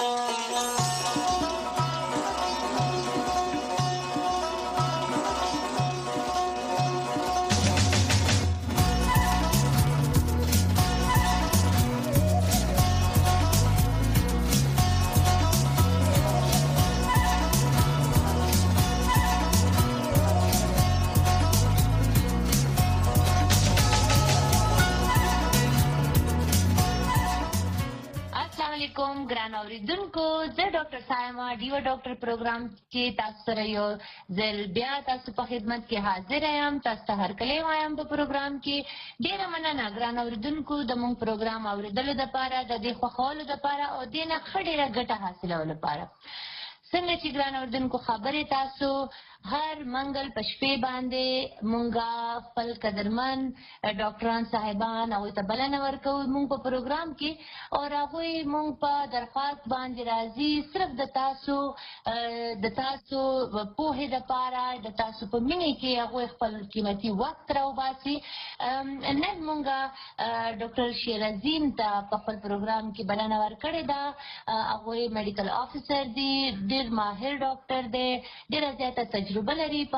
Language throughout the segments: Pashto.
ګران اوریدونکو زه ډاکټر سایما ډیو ډاکټر پروګرام کې تاسو سره یو ځل بیا تاسو په خدمت کې حاضر یم. تاسو ته هرکلی وایم په پروګرام کې. ډېره مننه ګران اوریدونکو د مونږ پروګرام اوریدلو دپاره، د دې خوښولو دپاره او دې نه ښه ډېره ګټه حاصلولو لپاره. څنګه چې ګران اوریدونکو خبرې تاسو هر منګل په شپې باندې مونږه خپل قدرمن ډاکټران صاحبان هغوی ته بلنه ورکوو مونږ په پروګرام کې، او هغوی مونږ په درخواست باندې راځي صرف د تاسو پوهې دپاره، د تاسو په مینې کې هغوی خپل قیمتي وخت راوباسي. نن مونږه ډاکټر شیر عظیم ته په خپل پروګرام کې بلنه ورکړې ده. هغوی میډیکل افیسر دي، ډېر ماهر ډاکټر دی، ډېره زیاته تجربه لري په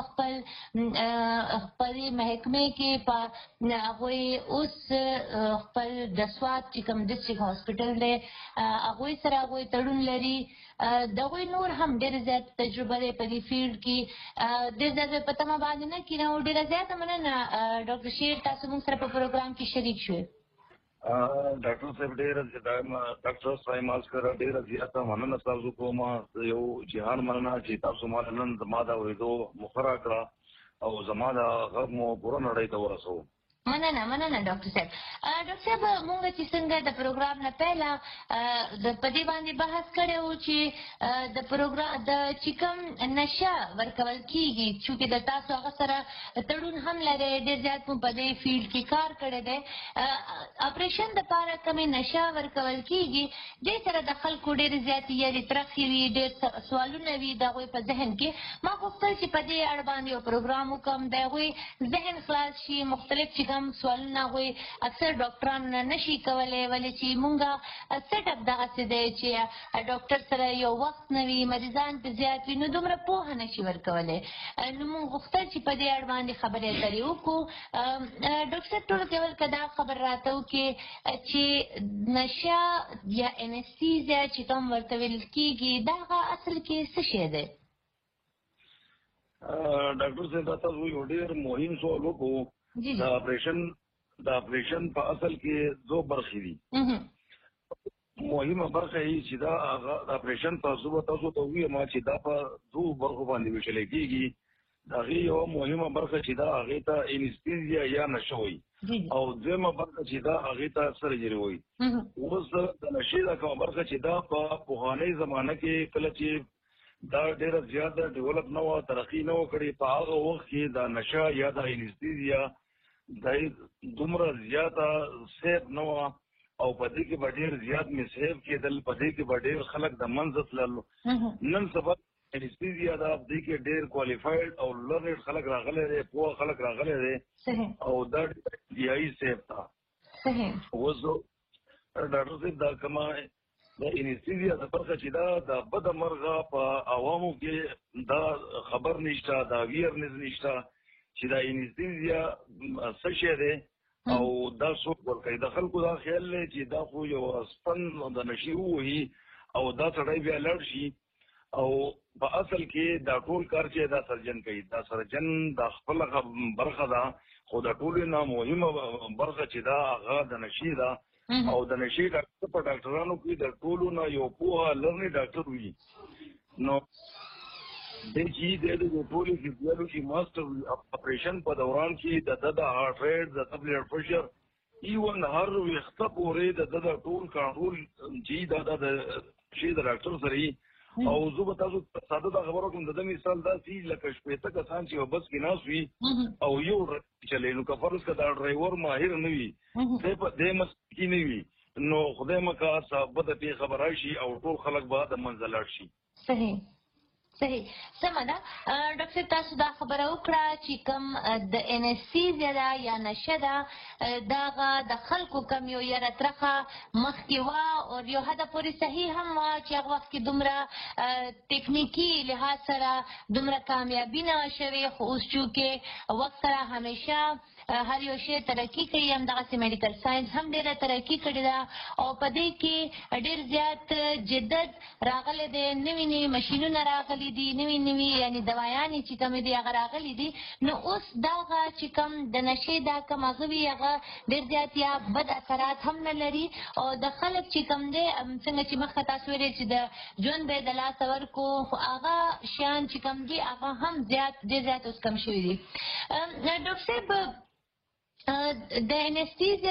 خپلې محکمې کې. هغوی اوس خپل د سوات چې کوم ډسټرکټ هاسپټل دی هغوی سره هغوی تړون لري. د هغوی نور هم ډېره زیاته تجربه دی په دې فیلډ کې. ډېر زیاته په تمه باندې نه کښېنو. ډېره زیاته مننه ډاکټر شیر، تاسو موږ سره په پروګرام کې شریک شوئ. ډاکټر صاحب ډاکټر صاحب سره ډېره زیاته مننه تاسو کوم. یو جهان مننه چې تاسو ما نن زما د اورېدو موخه راکړه او زما د غږ مو پوره نړۍ ته ورسوو. مننه ډاکټر صاحب. ډاکټر صاحب مونږ چې څنګه د پروګرام نه پهله په دې باندې بحث کړی و چې د پروګرام د چې کوم نشه ورکول کېږي، چونکې د تاسو هغه سره تړون هم لرئ، ډېر زیات مو په دې فیلډ کې کار کړی دی. اپریشن دپاره کومې نشه ورکول کېږي دې سره د خلکو ډېرې زیاتې یارې ترخې وي، ډېر سوالونه وي د هغوی په ذهن کې. ما غوښتل چې په دې اړه باندې یو پروګرام وکړم، د هغوی ذهن خلاص شي. مختلف چې کوم سوالونه هغوی اکثر ډاکټران نشي کولی، ولې چې مونږه سیټ اپ دغسې دی چې ډاکټر سره یو وخت نه وي، مریضان پې زیات وي، نو دومره پوهه نشي ورکولی. نو مونږ غوښتل چې په دې اړه باندې خبرې اترې وکړو. ډاکټر صاحب ټولو کې اول که دا خبر راته وکړې چې نشه یا انستیزیا چې کوم ورته ویل کېږي دا هغه اصل کې څه شی دی؟ ډاکټر صاحب دا تاسو یو ډېر مهم سوال وکړو. د اپریشن په اصل کې دو برخې دي. مهمه برخه یې چې دا هغه د اپریشن تاسو ته ووایم چې دا په دوو برخو باندې ویشلی کېږي. د هغې یوه مهمه برخه چې دا هغې ته انستیزیا یا نشه وایي، او دویمه برخه چې دا هغې ته سرجري وایي. اوس د نشې دا کومه برخه چې دا په پخوانۍ زمانه کې کله چې دا ډېره زیاته ډیولپ نه وه، ترقي نه وه کړې، په هغه وخت کې دا نشه یا دا انستیزیا دا دومره زیاته سیف نه وه، او په دې کې به ډېر زیات مسحیف کېدل، په دې کې به ډېر خلک د منځه تلل. نن سبا انستیزیا دا په دې کې ډېر کوالیفاید او لرنډ خلک راغلی دی، پوه خلک راغلی دی، او دا انتهایي سیف ده. اوس ډاکټر صاحب دا کومه د انستیزیا د برخه چې دا د بده مرغه په عوامو کې دا خبر نشته، دا اویرنس نشته چې دا انستیزیا څه شی دی او دا څوک ورکوي. د خلکو دا خیال دی چې دا خو یو سپن د نشې ووهي او دا سړی بیا لاړ شي، او په اصل کې دا ټول کار چې دا سرجن کوي. دا سرجن دا خپله برخه ده، خو د ټولو نه مهمه برخه چې دا هغه د نشې ده، او د نشې ډاکټر په ډاکټرانو کې د ټولو نه یو پوهه لرنې ډاکټر وي. نو دی چې د ټولو فزیالوجي ماسټر اپریشن په دوران کې د ده د هارټ ریټ، د ده بلډ پرشر، ایون هر ویښته پورې د ده د ټول کنټرول چې دا د شي د ډاکټر سره وي. او زه به تاسو ساده دا خبره کوم، د ده مثال داسې لکه شپېته کسان چې یو بس کې ناست وي او یو چلی، نو که فرض که دا ډرایور ماهر نه وي، دی په دې مسلکي نه وي، نو خدای مکړه څه بده پېښه به راشي او ټول خلک به د منځه لاړ شي. صحیح سمه ده ډاکټر صاحب تاسو دا خبره وکړه چې کوم د انستیزیا ده یا نشه ده دغه د خلکو کم یو یره ترخه مخکې وه او یو حده پورې صحیح هم وه چې هغه وخت کې دومره تکنیکي لحاظ سره دومره کامیابي نه وه شوې خو اوس چونکې وخت سره همیشه هر یو شی ترقي کوي همدغسې میډیکل ساینس هم ډېره ترقي کړې ده او په دې کې ډېر زیات جدت راغلی دی نوي نوي مشینونه راغلي دي نوي نوي یعنې دوایانې چې کومې دي هغه راغلي دي نو اوس دغه چې کوم د نشې دا کوم هغه وي هغه ډېر زیات یا بد اثرات هم نه لري او د خلک چې کوم دی څنګه چې مخکې تاسو ویلې چې د ژوند به یې د لاسه ورکړو خو هغه شیان چې کوم دي هغه هم ډېر زیات اوس کم شوي دي ډاکټر صاحب د انستیزیا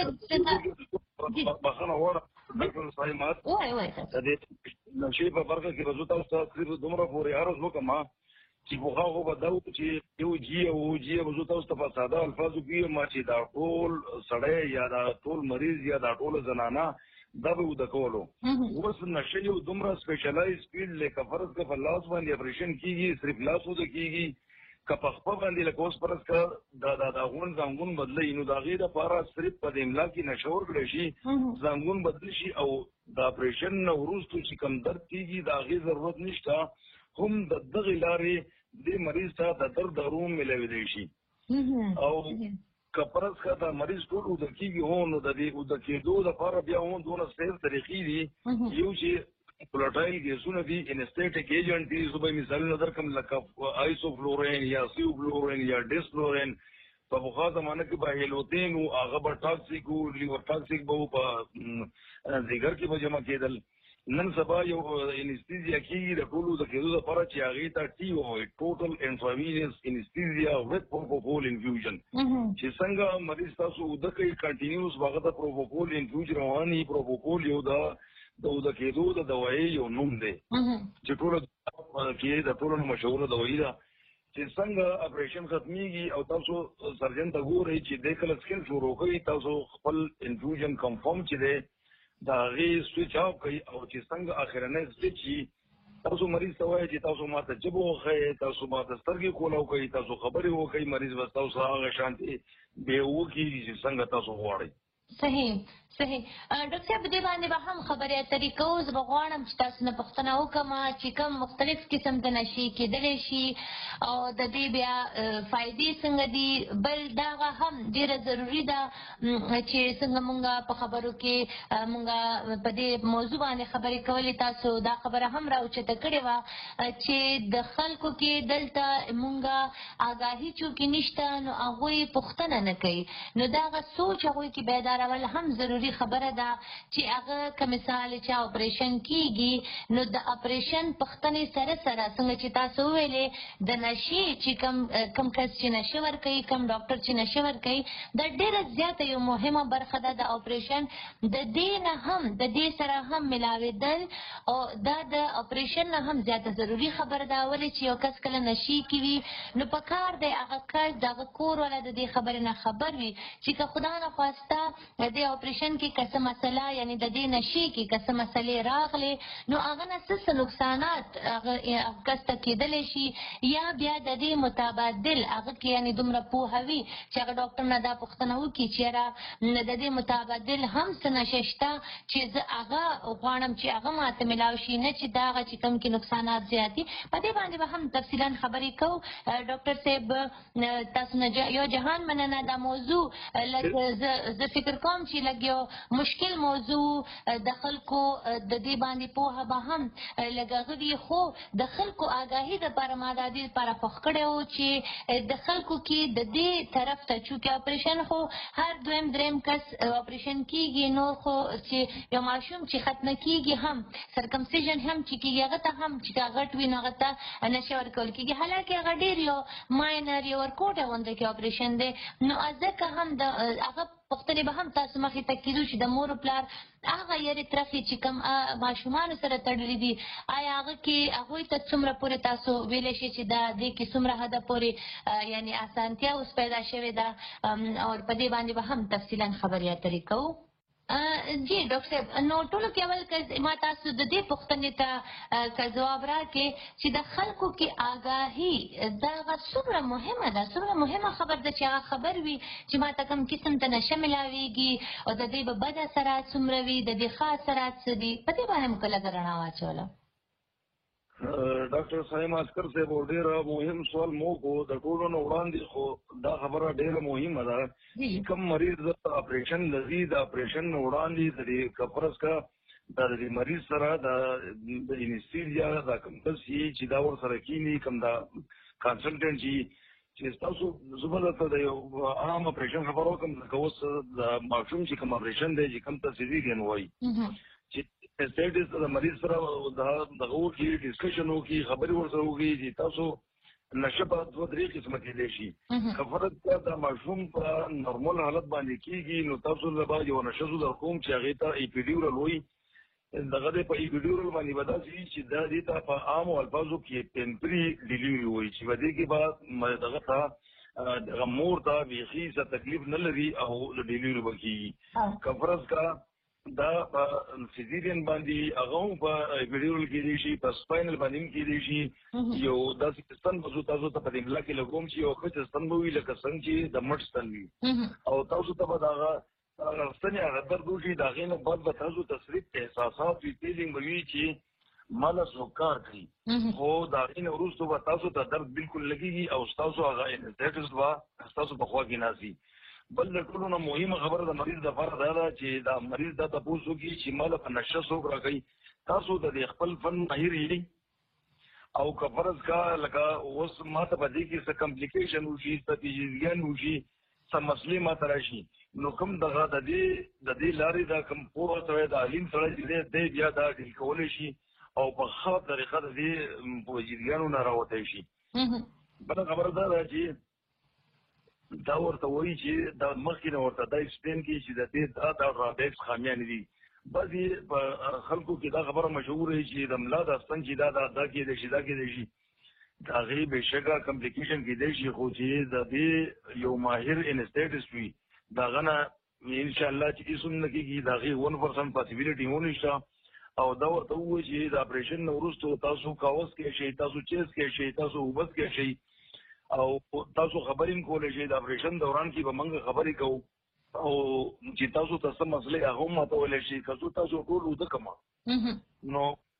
بخښنه غواړم ډاکټر صاحب د دې نشې په برخه کې به زه تاسو ته تقریر دومره پورې عرض وکړم چې پخوا خو به دا و چې یو جي به زه تاسو ته په ساده الفاظو کې ما چې دا ټول سړی یا دا ټول مریض یا دا ټوله زنانه دا به وده کولو اوس نشه یو دومره سپیشلایز فیلډ لکه فرض که په لاس باندې اپریشن کېږي صرف لاس وده کېږي که په خپه باندې لکه اوس فرض که دا غون زنګون بدلوي نو د هغې دپاره صرف په د املا کې نشه ورکړی شي زنګون بدل شي او د اپریشن نه وروستو چې کوم درد کېږي د هغې ضرورت نشته هم د دغې لارې دې مریض ته د درد دارو میلاویدی شي او که فرض که دا مریض ټول اوده کېږي هو نو د دې اوده کېدو دپاره بیا هم دونه سیف طریقې دي یو چې فلوټایل ګیسونه دي انستیټک ایجنټ دي زه به مثالونه درکړم لکه آیسوفلورین یا سیوفلورین یا ډیسفلورین په پخوا زمانه کې به هیلوتین و هغه به ټاکسیک و لیور ټاکسیک به و په ځیګر کې به جمع کېدل نن سبا یو انستیزیا کېږي د ټولو د کېدو دپاره چې هغې ته ټي وایي ټوټل انټراوینس انستیزیا وذ پروپوکول انفیوژن چې څنګه مریض تاسو اوده کوي کنټینیوس به هغه ته پروپوکول انفیوژ روان وي پروپوکول یو د اوده کېدو د دوایي یو نوم دی چې ټوله کې د ټولو مشهوره دوایي ده چې څنګه اپریشن ختمیږي او تاسو سرجن ته ګورئ چې دی کله سکن شروع کوي تاسو خپل انفیوژن کنفرم چې دی د هغې سویچ آف کوي او چې څنګه اخرنی سویچ وي تاسو مریض ته وایي چې تاسو ماته ژبه وښیئ تاسو ماته سترګې کولاو کوئ تاسو خبرې وکړئ مریض به تاسو هغه شانتې بې وکړي چې څنګه تاسو غواړئ صحیح ډاکټر صاحب دې باندې به هم خبرې اترې کوو زه به غواړم چې تاسو نه پوښتنه وکړم چې کوم مختلف قسم د نشې کېدلی شي او د دې بیا فایدې څنګه دي بل دغه هم ډېره ضروري ده چې څنګه مونږ په خبرو کې مونږ په دې موضوع باندې خبرې کولې تاسو دا خبره هم راوچته کړې وه چې د خلکو کې دلته مونږ آګاهي چونکې نشته نو هغوی پوښتنه نه کوي نو دغه سوچ هغوی کې بیدارول هم ضروري خبره ده چې هغه که مثال چې اپریشن کېږي نو د اپریشن پوښتنې سره سره څنګه چې تاسو وویلې د نشې چې کم کس چې نشه ورکوي کم ډاکټر چې نشه ورکوي دا ډېره زیاته یو مهمه برخه ده د اپریشن د دې نه هم د دې سره هم ملاوېدل او دا د اپریشن نه هم زیاته ضروري خبره ده ولې چې یو کس کله نشې کې وي نو په کار دی هغه کس د هغه کور والا د دې خبرې نه خبر وي چې که خدا نخواسته د اپریشن کې که څه مسله یعنې د دې نشې کې که څه مسلې راغلې نو هغه نه څه نقصانات هغه کس ته کېدلی شي یا بیا د دې متبادل هغه کې یعنې دومره پوهه وي چې هغه ډاکټر نه دا پوښتنه وکړي چې یاره د دې متبادل هم څه نشه شته چې زه هغه غواړم چې هغه ماته میلاو شي نه چې دا هغه چې کوم کې نقصانات زیات دي په دې باندې به هم تفصیلا خبرې کوو ډاکټر صاحب تاسو نه یو جهان مننه دا موضوع لږ زه فکر کوم چې لږ یو مشکل موضوع د خلکو د دې باندې پوهه به هم لږ هغه وي خو د خلکو آګاهي دپاره ما دا دې دپاره پوښ کړی و چې د خلکو کې د دې طرف ته چونکې اپریشن خو هر دویم دریم کس اپریشن کېږي نو خو چې یو ماشوم چې ختمه کېږي هم سرکمسیژن هم چې کېږي هغه ته هم چې غټ وي نو هغه ته نشه ورکول کېږي حالانکې هغه ډېر یو ماینر یو ورکوټه غوندې کې اپریشن دی نو ځکه هم د هغه پوښتنې به هم تاسو مخې ته کېدو چې د مور و پلار هغه یارې ترخې چې کوم ماشومانو سره تړلي دي آیا هغه کې هغوی ته څومره پورې تاسو ویلی شئ چې دا دې کې څومره حده پورې یعنې اسانتیا اوس پیدا شوې ده او په دې باندې به هم تفصیلا خبرې اترې کوو جی ډاکټر صاحب نو ټولو کې اول ما تاسو د دې پوښتنې ته ځواب راکړئ چې د خلکو کې آګاهي دا څومره مهمه ده، څومره مهمه خبر ده چې هغه خبر وي چې ما ته کوم قسم ته نشه ملاویږي او د دې به بد اثرات څومره وي، د دې ښه اثرات څه دي، په دې باندې مو که لږ رڼا واچوله. ډاکټر صاحب عسکر صاحب ډېر مهم سوال مو کو د ټولو نه وړاندې خو دا خبره ډېره مهمه ده چې کوم مریض د اپریشن لري د اپریشن نه وړاندې د کفرس کا د مریض سره د انستیزیا د کوم څه چې دا ور سره کینی کوم دا کنسلټنټ چې تاسو زما ته د یو عام اپریشن خبرو کوم کوس د ماشوم چې کوم اپریشن دی چې کوم ته سیزیرین وایي چې اسټیټس د مریض سره دغه وکړي ډسکشن وکړي خبرې ورسره وکړي چې تاسو نشه په دوه درې قسمه کېدای شي که فرض کړه د ماشوم په نورمال حالت باندې کېږي نو تاسو له به یو نشه زو در کوم چې هغې ته ایپیډیورل وایي دغه دی په ایپیډیورل باندې به داسې چې دا دې ته په عامو الفاظو کې ټیمپري ډیلیوري وایي چې په دې کې به دغه ته دغه مور ته بیخي څه تکلیف نه لري او ډیلیوري به کېږي که فرض کړه دا په سیزیرین باندې هغه هم په ایپیډیورل کېدای شي په سپاینل باندې هم کېدای شي یو داسې ستن به تاسو ته په دې املا کې لګوم چې یو ښه ستن به وي لکه څنګه چې د مټ ستن وي او تاسو ته به د هغه ستنې هغه درد وشي د هغې نه بعد به تاسو تصریف احساسات وي فیلینګ به وي چې ماله سوکار کوي خو د هغې نه وروسته به تاسو ته درد بالکل لګېږي او ستاسو هغه انسټیټس به ستاسو په خوا کې ناستي. بل د ټولو نه مهمه خبره د مریض دپاره دا ده چې دا مریض دا تپوس وکړي چې ما له په نشه څوک راکوي تاسو د دې خپل فن ماهر یې او که فرض کا لکه اوس ما ته په دې کې څه کمپلیکیشن وشي څه پیچیدګیان وشي څه مسلې ما ته راشي نو کوم دغه د دې لارې دا کوم پوه سړی د علیم سړی چې دی بیا دا ډیل کولی شي او په ښه طریقه د دې پیچیدګیانو نه راوتی شي. بله خبره دا ده چې دا ورته وایي چې دا مخکې نه ورته دا ایکسپلین کړي چې د دې دا ډرابیکس خامیانې دي. بعضې په خلکو کې دا خبره مشهوره وي چې د ملا دا ستن چې دا کېدای شي دا کېدای شي د هغې بېشکه کمپلیکیشن کېدای شي خو چې د دې یو ماهر انسټیټس وي د هغه نه انشاءالله چې هېڅ هم نه کېږي د هغې 1% پاسبلیټي هم نشته او دا ورته ووایي چې د اپریشن نه وروسته تاسو کاوس کې شئ تاسو چیز کې شئ تاسو اوبس کې شئ او تاسو خبرې هم کولی شئ د اپریشن دوران کې به موږ خبرې کوو او چې تاسو ته څه مسلې هغه هم ماتولی شي که څو تاسو ټول وده کړمه نو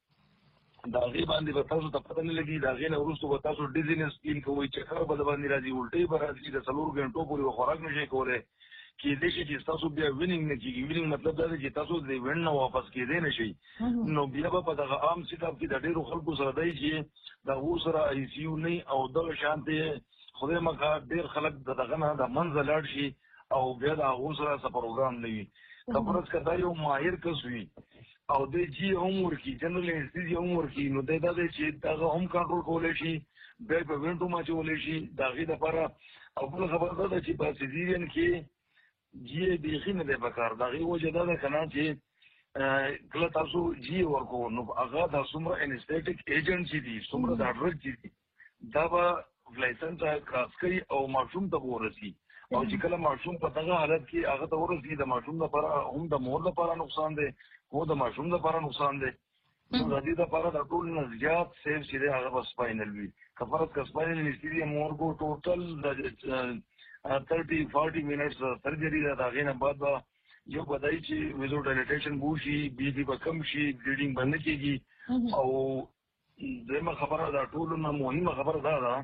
د هغې باندې به تاسو ته پته نه لګي د هغې نه وروسته به تاسو ډیزینس فیل کوئ چکر به د باندې راځي الټۍ به راځي د 4 غنټو پورې به خوراک نه شئ کولی کېدای شي چې ستاسو بیا ویننګ نه کېږي ویننګ مطلب دا دی چې تاسو د وین نه واپس کېدی نه شئ نو بیا به په دغه عام سیټ اپ کې د ډېرو خلکو سره دی چې د هغو سره آی سی یو نه او دغه شانتې خدای مکړه ډېر خلک د دغه نه د منځه لاړ شي او بیا د هغو سره څه پروګرام نه وي که فرض که دا یو ماهر کس وي او دی جی هم ورکړي جنرل انستیزیا هم ورکړي نو دی دا دی چې دغه هم کنټرول کولی شي بیا په وینټو هم اچولی شي د هغې دپاره او بله خبره دا ده چې په سیزیرین کې جی بیخي نه دی پکار د هغې وجه دا ده که نه چې کله تاسو جی ورکوو نو هغه دا څومره انسټیټک ایجنټ چې دي څومره دا ډرګ چې دي دا به لایسنس کراس کوي او ماشوم ته به ورسي او چې کله ماشوم په دغه حالت کې هغه ته ورسي د ماشوم لپاره هم د مور لپاره نقصان دی خو د ماشوم لپاره نقصان دی نو د دې لپاره د ټول نه زیات سیف چې دی هغه به سپاینل وي که فرض که سپاینل انستیزیا مور کو ټوټل 30-40 منټس سرجري ده د هغې نه بعد به یو به دی چې ویزو ډایلیټیشن به وشي بي پي به کم شي بلیډینګ به نه کېږي او دویمه خبره دا ټولو نه مهمه خبره دا ده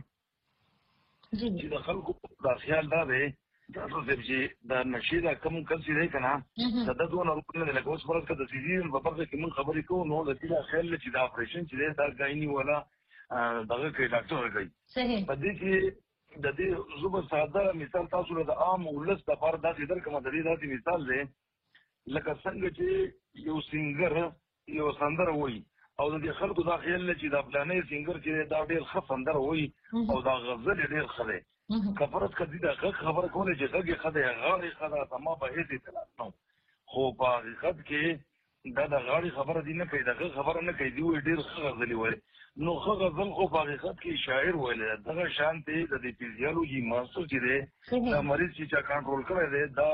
چې د خلکو دا خیال دا دی تاسو صاحب چې د نشې دا کم کس چې دی که نه د ده دونه روپۍ نه دی لکه اوس فرض که د سیزیرین په برخه کې موږ خبرې کوو نو د دې دا خیال دی چې دا اپریشن چې دی دا ګایني والا دغه کوي ډاکټر کوي په دې کې د دې زه به ساده مثال تاسو له د عام ولس دپاره داسې درکړم د دې داسې مثال دی لکه څنګه چې یو سینګر یو سندره وایي او د دې خلکو دا خیال دی چې دا فلانی سینګر چې دی دا ډېر ښه سندره وایي او دا غزل یې ډېر ښه دی که فرض که دې د غږ خبره کولی چې غږ یې ښه دی غاړه یې ښه ده زما په هېڅ اطلاع نه خو په حقیقت کې دا د غاړې خبره دې نه کوي د غږ خبره نه کوي دې وایي ډېر ښه غزلې وایي نو ښه غزل خو په حقیقت کې شاعر ویلی دی دغه شانتې د دې فزیالوجي ماسټر چې دی دا مریض چې چا کنټرول کړی دی دا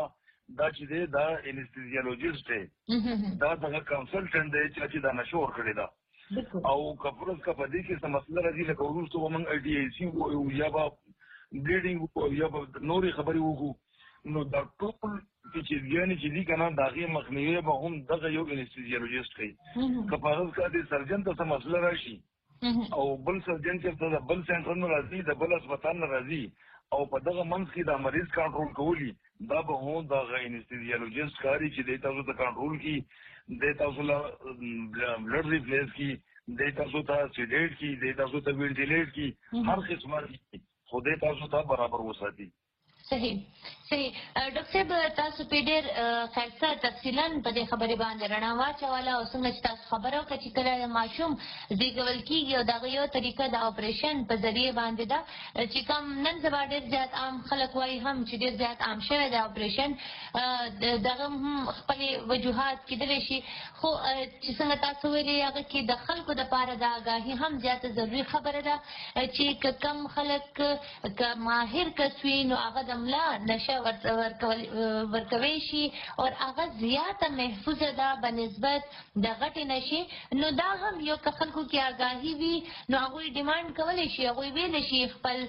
دا چې دی دا انستیزیالوجیسټ دی دا دغه کنسلټنټ دی چې دا نشه ورکړې ده او کفرس کا پدې کې څه مسله راځي لکه وروسته به موږ IDIC وو یا به بلیډینګ وو یا به نورې خبرې وکړو نو دا ټول چې ځانې چې دي که نه د هغې مخنیوی به هم دغه یو انستیزیالوجیسټ کوي که په هغه کار د سرجن ته څه مسله راشي او بل سرجن چېرته د بل سینټر نه راځي د بل هسپتال نه راځي او په دغه منځ کې د مریض کنټرول کولی دا به هم دغه انستیزیالوجیسټ کاري چې دی تاسو ته کنټرول کړي دی تاسو له بلډ ریپلیس کړي دی تاسو ته سیډیټ کړي دی تاسو ته وینټیلیټ کړي هر قسمه خو دی تاسو ته برابر وساتي. صحیح ډاکټر صاحب تاسو په ډېر ښایسته تفصیلا په دې خبرې باندې رڼا واچوله او څنګه چې تاسو خبره وکړه چې کله ماشوم زیږول کېږي او دغه یو طریقه د اپریشن په ذریعې باندې ده چې کوم نن سبا ډېر زیات عام خلک وایي هم چې ډېر زیات عام شوی دی اپریشن دغه هم خپلې وجوهات کېدلی شي خو چې څنګه تاسو ویلي هغه کې د خلکو دپاره د آګاهي هم زیاته ضروري خبره ده چې که کم خلک که ماهر کس وي نو هغه د ملا نشه ورکوي شي او هغه زیاته محفوظه ده به نسبت د غټې نشې نو دا هم یو که خلکو کې آګاهي وي نو هغوی ډیمانډ کولی شي هغوی ویلی شي خپل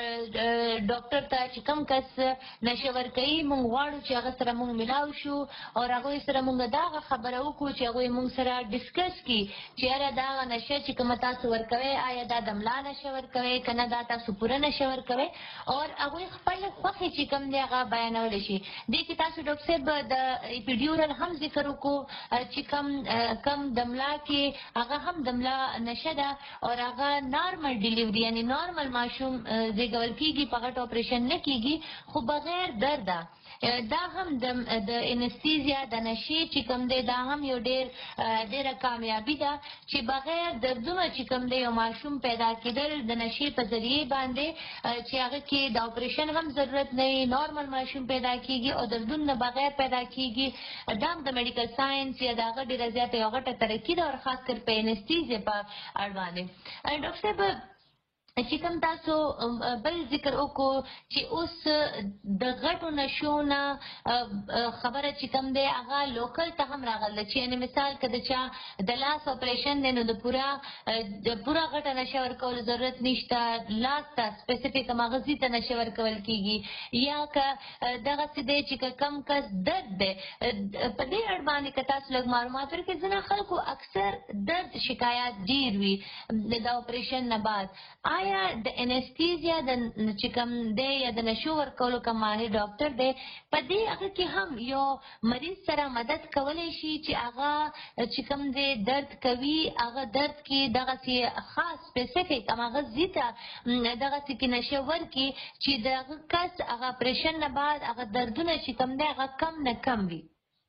ډاکټر ته چې کوم کس نشه ورکوي موږ غواړو چې هغه سره موږ ملاو شو او هغوی سره موږ دغه خبره وکړو چې هغوی موږ سره ډسکس کړي چې یاره دغه نشه چې کومه تاسو ورکوئ آیا دا د ملا نشه ورکوئ که نه دا تاسو پوره نشه ورکوئ او هغوی خپل خوښې چې کوم دی هغه بیانولی شي. دې کې تاسو ډاکټر صاحب د اپیډیورل هم ذکر وکړو چې کم د ملا کې هغه هم د ملا نشه ده او هغه نارمل ډیلیوري یعنی نارمل ماشوم زیږول کېږي په غټ اپریشن نه کېږي خو بغیر درده دا هم د انستیزیا د نشې چې کوم دی دا هم یو ډېره کامیابي ده چې بغیر دردونه چې کوم دی یو ماشوم پیدا کېدل د نشې په ذریعې باندې چې هغه کې د اپریشن هم ضرورت نه وي نارمل ماشوم پیدا کېږي او دردونه بغیر پیدا کېږي دا هم د میډیکل ساینس یا د هغه ډېره زیاته یو غټه ترقي ده او خاص کر په انستیزیا په اړه باندې ډاکټر صاحب چې کوم تاسو بل ذکر وکړو چې اوس د غټو نشو نه خبره چې کوم دی هغه لوکل ته هم راغله چې یعنې مثال که د چا د لاس اپریشن دی نو د پوره غټه نشه ورکولو ضرورت نشته لاس ته سپیسیفیک مغزي ته نشه ورکول کېږي یا که دغسې دی چې که کم کس درد دی په دې اړه باندې که تاسو لږ معلومات ورکړئ ځینې خلکو اکثر درد شکایات ډېر وي د اپریشن نه بعد آیا د انستیزیا د چې کوم دی یا د نشو ورکولو کوم ماهر ډاکټر دی په دې هغه کې هم یو مریض سره مدد کولی شي چې هغه چې کوم دی درد کوي هغه درد کې دغسې خاص سپیسیفیک همغه ته دغسې کې نشه ورکړي چې د هغه کس هغه اپریشن نه بعد هغه دردونه چې کوم دی هغه کم نه کم وي.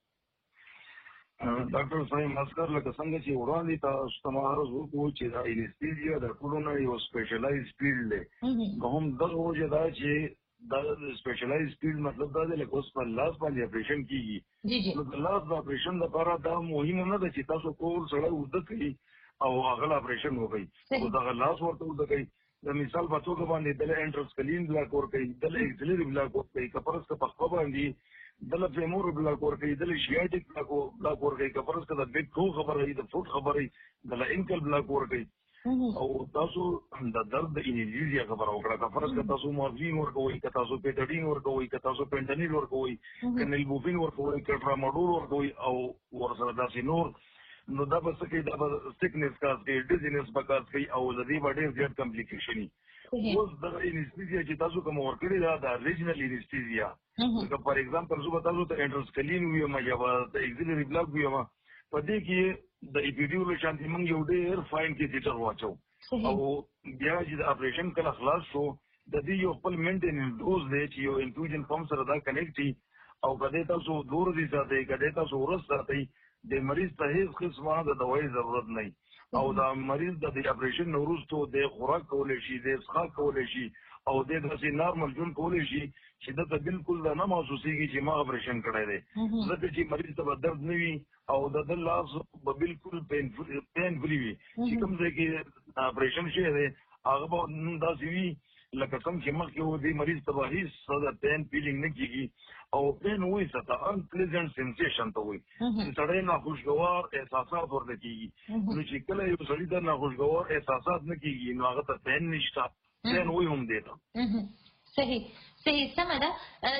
ډاکټر صاحب مسکر لکه څنګه چې وړاندې تاسو ته ما عرض وکړو چې دا انستیزیا د ټولو نه یو سپیشلایز فیلډ دی که هم دغه وجه دا چې دا سپیشلایز فیلډ مطلب دا دی لکه اوس په لاس باندې اپریشن کېږي نو د لاس د اپریشن لپاره دا مهمه نه ده چې تاسو ټول سړی اوږده کوي او هغه اپریشن وکړئ خو دغه لاس ورته اوږده کوي د مثال په توګه باندې دله انټرسکلین بلاک ورکوي دله ایکسلري بلاک ورکوي که فرض که په خپه باندې دله فیمور بلاک ورکوي دله شیاټک بلاک ورکوي که فرض که د بیک ټو خبره وي د فوټ خبره وي دله انکل بلاک ورکوي او تاسو د درد د انستیزیا خبره وکړه که فرض که تاسو مورفین ورکوئ که تاسو پیټاډین ورکوئ که تاسو پینټانیل ورکوئ که نیلبوفین ورکوئ که ټراماډول ورکوئ او ورسره داسې نور نو دا به څه کوي دا به سټیکنس کاز کوي ډیزینس به کاز کوي او د دې به ډېر زیات کمپلیکیشن وي. اوس دغه انستیزیا چې تاسو کوم ورکړې ده د ریجنل انستیزیا لکه فار ایگزامپل زه به تاسو ته انټرسکلین ویم یا به د ایکسلري بلاک ویم په دې کې د اپیډیورل شانتي موږ یو ډېر فاین کیتیټر واچو او بیا چې د اپریشن کله خلاص شو د دې یو خپل مینټیننس ډوز دی چې یو انفیوژن پمپ سره دا کنیکټ وي او که دې تاسو دور دي ساتئ که دې تاسو ورځ ساتئ د مریض ته هیڅ قسمه د دوایي ضرورت نه او دا مریض د اپریشن نه وروسته د خوراک کولی شي د څښاک کولی شي او د داسې نارمل ژوند کولی شي چې دته بالکل دا نه محسوسېږي چې ما اپریشن کړی دی ځکه چې مریض ته به درد نه وي او د ده لاس به بالکل پینفلي وي چې کوم ځای کې اپریشن شوی دی هغه به داسې وي لکه څنګه چې مخکې و دې مریض ته به هېڅ څه د پین فیلینګ نه کېږي او پین وایي څه ته انپلیزنټ سینسیشن ته وایي چې سړی ناخوشګوار احساسات ورته کېږي نو چې کله یو سړي ته ناخوشګوار احساسات نه کېږي نو هغه ته پین نشته پین وایي هم دی ته صحیح سمه ده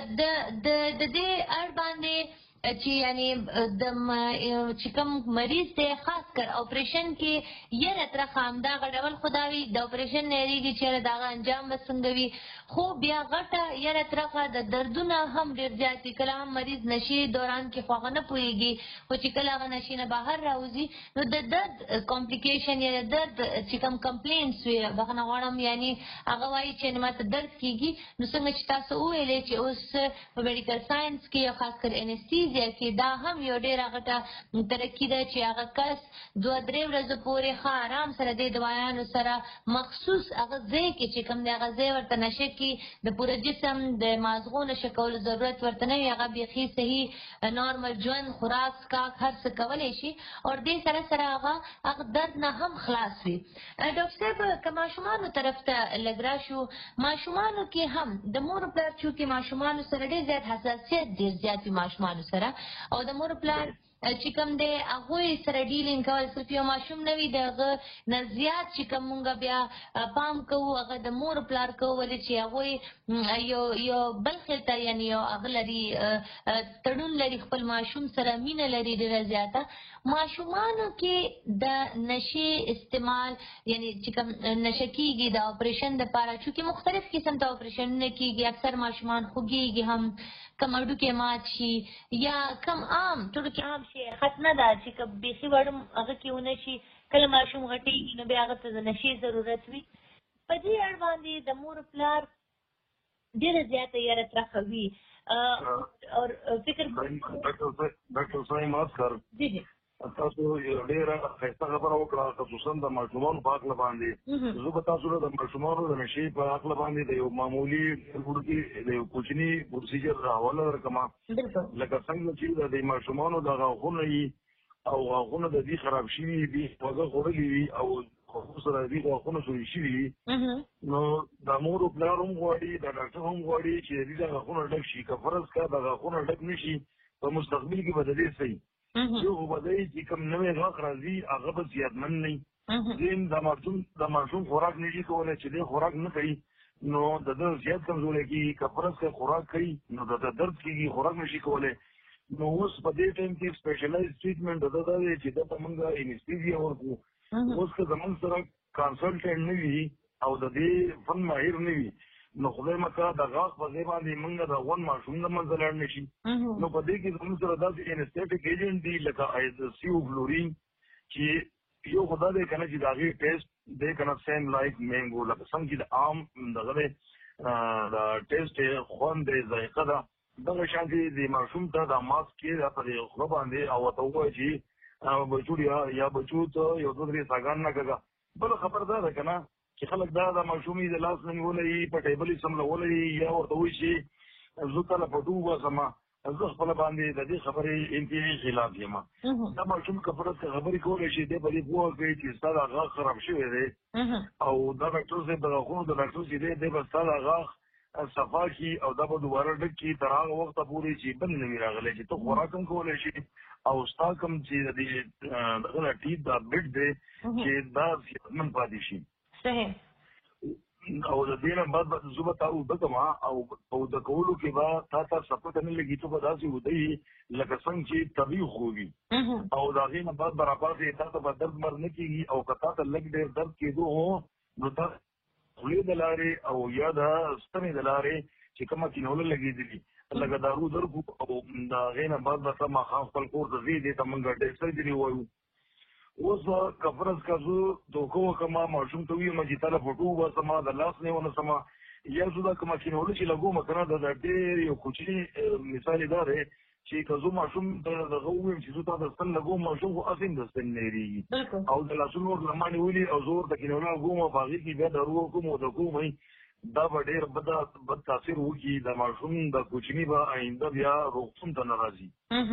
د دې اړ باندې چې یعنی چې کوم مریض دی خاص کر اپریشن کې یره تر خامداغه ډول خداوي د اپریشن نه ریږي چې دغه انجام وسنګ وي خو بیا غټه یره ترخه د دردونه هم ډیر زیاتې کله هم مریض نشي دوران کې خوغه نه پويږي خو چې کله هغه نشي نه بهر راوځي نو د درد کمپلیکیشن یا د درد چې کوم کمپلینټس وي بخنه غواړم یعنی هغه وایي چې ماته درد کیږي نو څنګه چې تاسو ویلې چې اوس په میډیکل ساينس کې خاص کر انستیزیا کې دا هم یو ډیره غټه ترقی ده چې هغه کس 2-3 ورځې پورې ښه آرام سره د دوايانو سره مخصوص هغه ځای کې چې کوم دی هغه ځای ورته نشه کې د پوره جسم د مازغو نشه کولو ضرورت ورته نه وي هغه بیخي صحیح نارمل ژوند خوراک څښاک هر څه کولی شي او دې سره سره هغه درد نه هم خلاص وي ډاکټر صاحب که ماشومانو طرف ته لږ راشو ماشومانو کې هم د مور پلار چونکې ماشومانو سره ډېر زیات حساسیت ډېر زیات وي ماشومانو سره او د مور پلار چې کوم دی هغوی سره ډیلینګ کول صرف یو ماشوم نه وي د هغه نه زیات چې کوم مونږ بیا پام کوو هغه د مور پلار کوو ولې چې هغوی یو بل خیل ته یعنې یو هغه لري تړون لري خپل ماشوم سره مینه لري ډېره زیاته ماشومانو کې د نشې استعمال یعنی چې کوم نشه کېږي د اپریشن دپاره چونکې مختلف قسم ته اپریشنونه کېږي اکثر ماشومان خوږېږي هم کم هډوکي مات شي یا کم عام ټولو کې عام شي ختمه ده چې که بیخي وړم هغه کې ونه شي کله ماشوم غټېږي نو بیا هغه ته د نشې ضرورت وي په دې اړ باندې د مور پلار ډېره زیاته یره ترخه وي او فکر ډاکټر صاحب معاف کر تاسو یو ډېره ښایسته خبره وکړه خصوصا د ماشومانو په هکله باندې زه به تاسو د ماشومانو د نشې په هکله باندې د یو معمولي د یو کوچني پروسیجر حواله درکړم لکه څنګه چې د ماشومانو د غاښونه وي او غاښونه د دې خراب شوي دي خوږه خوړلي وي او سره دې غاښونه سوري شوي وي نو د مور پلار هم غواړي د ډاکټر هم غواړي چې د دې غاښونه ډک شي که فرض کړه د غاښونه ډک نه شي په مستقبل کې به د دې صحیح یو خو به دی چې کوم نوی غاښ راځي هغه به زیاتمن نه وي دویم د ماشوم خوراک نه شي کولی چې دی خوراک نه کوي نو د ده زیات کمزوری کېږي که فرض کړه خوراک کوي نو د ده درد کېږي خوراک نه شي کولی نو اوس په دې ټایم کې سپیشلایز ټریټمنټ د ده دا دی چې ده ته موږ انستیزیا ورکړو اوس که زموږ سره کنسلټنټ نه وي او د دې فن ماهر نه وي نو خدای مکړه د غاښ په ځای باندې موږ د غون ماشوم نه منځه لاړ نه شي نو په دې کې زموږ سره داسې انسټیټیک ایجنټ دي لکه سیوفلورین چې یو خو دا دی که نه چې د هغې ټیسټ دی که نه سیم لایک مینګو لکه څنګه چې د عام دغه دی د ټیسټ خوند دی ذایقه ده دغه شان چې د ماشوم ته دا ماسک کې په دې خوله باندې او ورته ووایي چې بچوړیا یا بچو ته یو 2-3 څاګان نه کړه بله خبر دا ده که نه چې خلک دا د ماشوم د لاس نه نیولی په ټیبل یې سملولی یا ورته وایي چې زه کله پټو وباسم زه خپله باندې د دې خبرې انتهایي خلاف یم دا ماشوم که فرض که خبرې کولی شي دی په دې پوهه کوي چې ستا دا غاښ خراب شوی دی او دا ډاکټر صاحب د غاښونو د ډاکټر چې دی به ستا دا غاښ صفا کړي او دا به دوباره ډک کړي تر هغه وخته پورې چې بند نه وي راغلی چې ته خوراک هم کولی شي او ستا کوم چې د دې دغه نه ټیپ دا بډ دی چې دا صحتمند پاتې شي او د دې نه بعد به زه به تا اوده کړم او په اوده کولو کې به تا ته سپته نه لګي ته به داسې اوده یي لکه څنګه چې طبیعي خوب وي او د هغې نه بعد به راپاسې تا ته به درد مر نه کېږي او که تا ته لږ ډېر درد کېدو هو نو تا خولې د لارې او یا د ستنې د لارې چې کومه کینوله لګېدلي لکه دارو درکو او د هغې نه بعد به ته ماښام خپل کور ته ځې دې ته مونږ ډېر سرجري وایو اوس به که فرض که زه دوکه وکړم ماشوم ته ووایم چې تاله فوټو وباسم د لاس نه یې ونیسم یا زه دا کومه کینوله چې لګوم که نه د ډېر یو کوچني مثال یې دا دی چې که زه ماشوم ته دغه ووایم چې زه تا د ستن لګوم ماشوم خو هسې هم د ستن نه هېرېږي او د لاسونو ور له ما نیولي او زه ورته کینوله لګوم په هغې کې بیا دارو وکړم او د کومئ دا به ډېر بد تاثیر وکړي د ماشوم د کوچني به آینده بیا روغتون ته نه راځي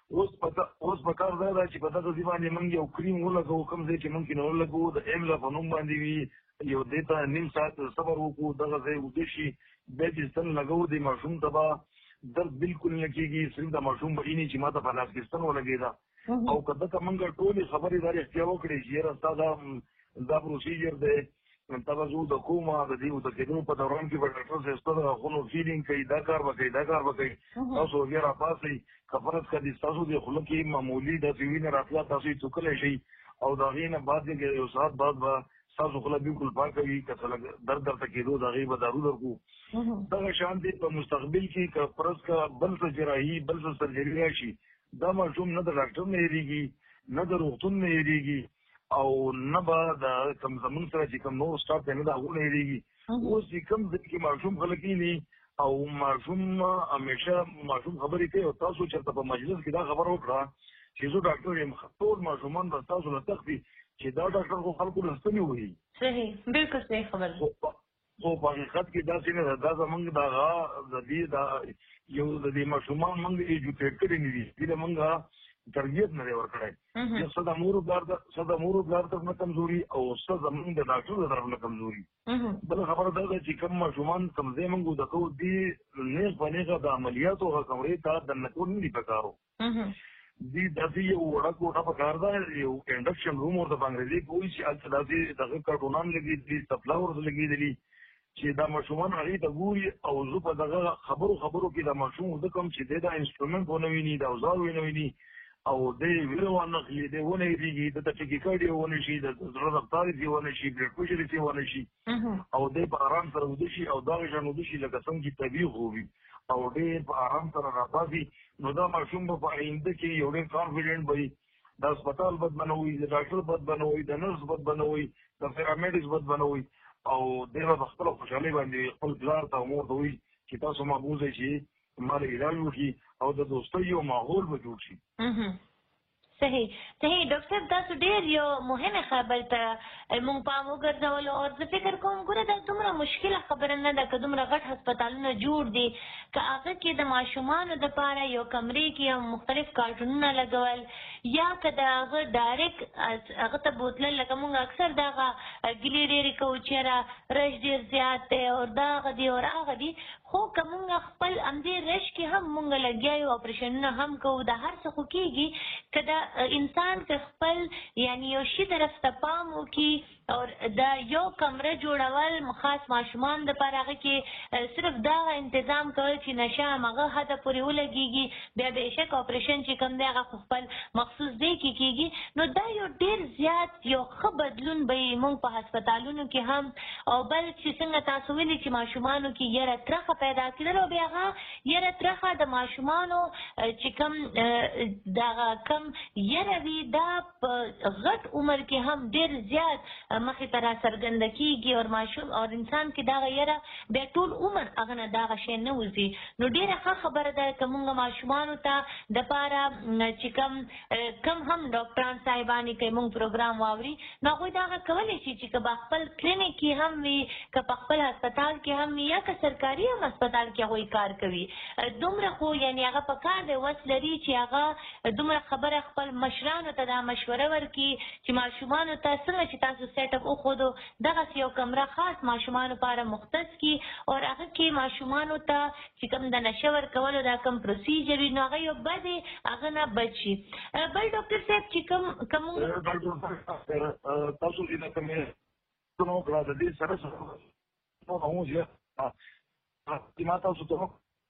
اوس په کار دا ده چې په دغه ځای باندې موږ یو کریم ولګوو، کوم ځای چې ممکن ولګوو د ایملا په نوم باندې وي، یو دې ته نیم ساعت صبر وکړو، دغه ځای اوده شي، بیا چې ستن لګوو د ماشوم ته به درد بالکل نه کېږي، صرف د ماشوم به اینې چې ما ته په لاس کې ستن ولګېده. او که دته موږ ټولې خبرې دا رښتیا وکړې چې یاره ستا دا پروسیجر دی، ته به زه د کومه د دې اوده کېدو په دوران کې به ډاکټر صاحب ستا د غاښونو فیلینګ کوي، دا کار به کوي، دا کار به کوي، تاسو بیا راپاڅئ، که فرض که د ستاسو د خوله کې معمولي داسې وینه راتله، تاسو یې څوکلی شئ، او د هغې نه بعد یو ساعت بعد به ستاسو خوله بالکل پاکه وي، که څه درد درته کېدو د هغې به دارو درکړو. دغه شان دی په مستقبل کې که فرض که بل څه جراحي بل څه سرجري راشي، دا ماشوم نه د ډاکټر نه هېرېږي، نه د روغتون نه هېرېږي، او نه به د کوم زمونږ سره چې کوم نور سټاف دی نه د هغو نه هېرېږي. اوس چې کوم ځای کې ماشوم خلک کېني او ماشوم همیشه ماشوم خبرې کوي، او تاسو چېرته په مجلس کې دا خبره وکړه چې زه ډاکټر یم، ټول ماشومان به ستاسو نه تښتي چې دا ډاکټر خو خلکو له ستنې وهي. صحیح، بالکل صحیح خبره. خو په حقیقت کې داسې نه ده، دا زمونږ دغه د دې یو د دې ماشومان موږ ایجوکیټ کړي نه دي، دې ته موږ تربیت نه دی ورکړی. څه د مور و پلار طرف نه کمزوري او څه زمونږ د ډاکټر د طرف نه کمزوري. بله خبره دا ده چې کوم ماشومان کوم ځای موږ اوده کوو، دې نیغ په نیغه د عملیاتو هغه کمرې ته دننه کول نه دي پکارو. دې داسې یو وړه کوټه پکار ده، یو انډکشن روم ورته په انګریزي کې وایي، چې هلته داسې دغه کارټونان لګېدلي، سپلا ورته لګېدلي چې دا ماشومان هغې ته ګوري، او زه په دغه خبرو کې دا ماشوم اوده کوم چې دی دا انسټرومنټ ونه ویني، دا اوزار ونه ویني، او دی ویره وانه اخلي، دی ونه هېرېږي، دته ټیکیکارډ یې ونه شي، د زړه رفتار یې ونه شي، بلډ پرېشر یې ونه شي، او دی په آرام سره اوده شي، او دغه شان اوده شي لکه څنګه چې طبیعي خوب وي، او ډېر په آرام سره راپاڅي. نو دا ماشوم به په آینده کې یو ډېر کانفیډنټ به وي، د هسپتال بد به نه وي، د ډاکټر بد به نه وي، د نرس بد به نه وي، د پیرامیډکس بد به نه وي، او دی به په خپله خوشحالۍ باندې خپل پلار ته او مور ته وایي چې تاسو ما بوځئ چې ما له علاج وکړي، او د دوستۍ یو ماحول به جوړ شي. صحیح ډاکټر صاحب، تاسو ډېر یو مهمه خبره ته موږ پام وګرځولو، او زه فکر کوم ګوره دا دومره مشکله خبره نه ده، که دومره غټ هسپتالونه جوړ دي، که هغه کې د ماشومانو دپاره یو کمرې کې یو مختلف کارټونونه لګول، یا که د هغه ډایرکټ هغه ته بوتلل، لکه موږ اکثر دغه ګیلې ډېرې کوو چې یاره رش ډېر زیات دی او دغه دی او هغه دی، خو که موږ خپل همدې رش کې هم موږ لګیا یو، اپریشنونه هم کوو، د هر څه خو کېږي، که د انسان که خپل یعنی یو شي طرف ته پام وکړي، او د یو کمره جوړول خاص ماشومان دپاره، هغه کې صرف دغه انتظام کول چې نشه همغه حده پورې ولګېږي، بیا بېشک اپریشن چې کوم دی هغه خو خپل مخصوص ځای کې کېږي. نو دا یو ډېر زیات یو ښه بدلون به یې موږ په هسپتالونو کې هم، او بل چې څنګه تاسو ویلي چې ماشومانو کې یره ترخه پیدا کېدل، او بیا هغه یره ترخه د ماشومانو چې کوم دغه کم یره وي، دا په غټ عمر کې هم ډېر زیات مخې ته راڅرګنده کېږي، او ماشوم او انسان کې دغه یره بیا ټول عمر هغه نه دغه شی نه وځي. نو ډېره ښه خبره ده که موږ ماشومانو ته دپاره چې کم هم ډاکټران صاحبانې کوي موږ پروګرام واوري، نو هغوی دا هغه کولی شي چې که په خپل کلینیک کې هم وي، که په خپل هسپتال کې هم وي، یا که سرکاري هم هسپتال کې هغوی کار کوي، دومره خو یعنې هغه په کار دی وس لري چې هغه دومره خبره خپل مشرانو ته دا مشوره ورکړي چې ماشومانو ته څنګه چې تاسو سیټ اپ وښودو، دغسې یو کمره خاص ماشومانو لپاره مختص کړي، او هغه کې ماشومانو ته چې کوم د نشه ورکولو دا کوم پروسیجر وي، نو هغه یو بد هغه نه بچ شي. بل ډاکټر صاحب چې کوم تاسو چې دا کومې نو کړه د دې سره نو موږ چې ما تاسو ته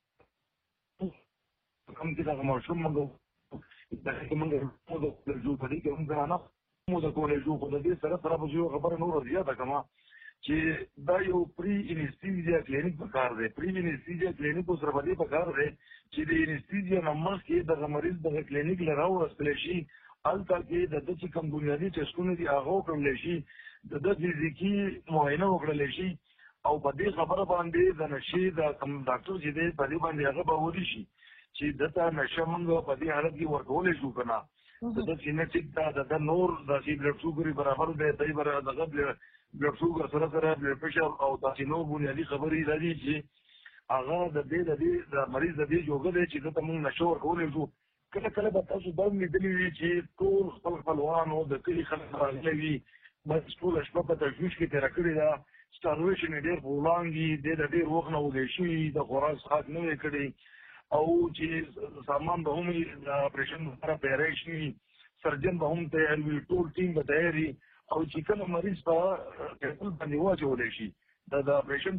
کوم چې دا ماشوم موږ دا کومه موږ د جوړ پدې کې موږ نه موږ د کولې جوړ په دې سره په یو خبره نور زیاته کما چې دا یو پری انستیزیا کلینیک په کار دی. پری انستیزیا کلینیک سره باندې په کار دی چې د انستیزیا نمبر کې د مریض د کلینیک لراو ورسول شي، البته کې د چې کوم بنیادی ټیسټونه دي هغه وکړل شي، د فزیکی معاینه وکړل شي، او په دې خبره باندې د نشي د کوم ډاکټر چې دی په دې باندې هغه به ودی شي چې دته نشه موږ په دې حالت کې ورکول شو کنه، د جینټیک دا د نور د بلډ شوګر برابر دی، دای برابر دغه بلډ شوګر سره بلډ پريشر او تاسو نو بنیادی خبرې راځي چې هغه د دې د مریض د دې جوګه دی چې دته موږ نشه ورکول شو، کله کله به تاسو دا لیدلی وي چې ټول خپل خپلوانو د کلي خلک راغلي وي بس ټوله شپه په تشویش کې تېره کړې ده سټارویشن یې ډېر په وړاندې دی د ډېر وخت نه وږی شوي د خوراک څښاک نه وی کړی او چې سامان به هم د اپریشن لپاره تیاری شي سرجن به هم تیار وي ټول ټیم به تیار وي او چې کله مریض په ټیبل باندې واچولی شي د اپریشن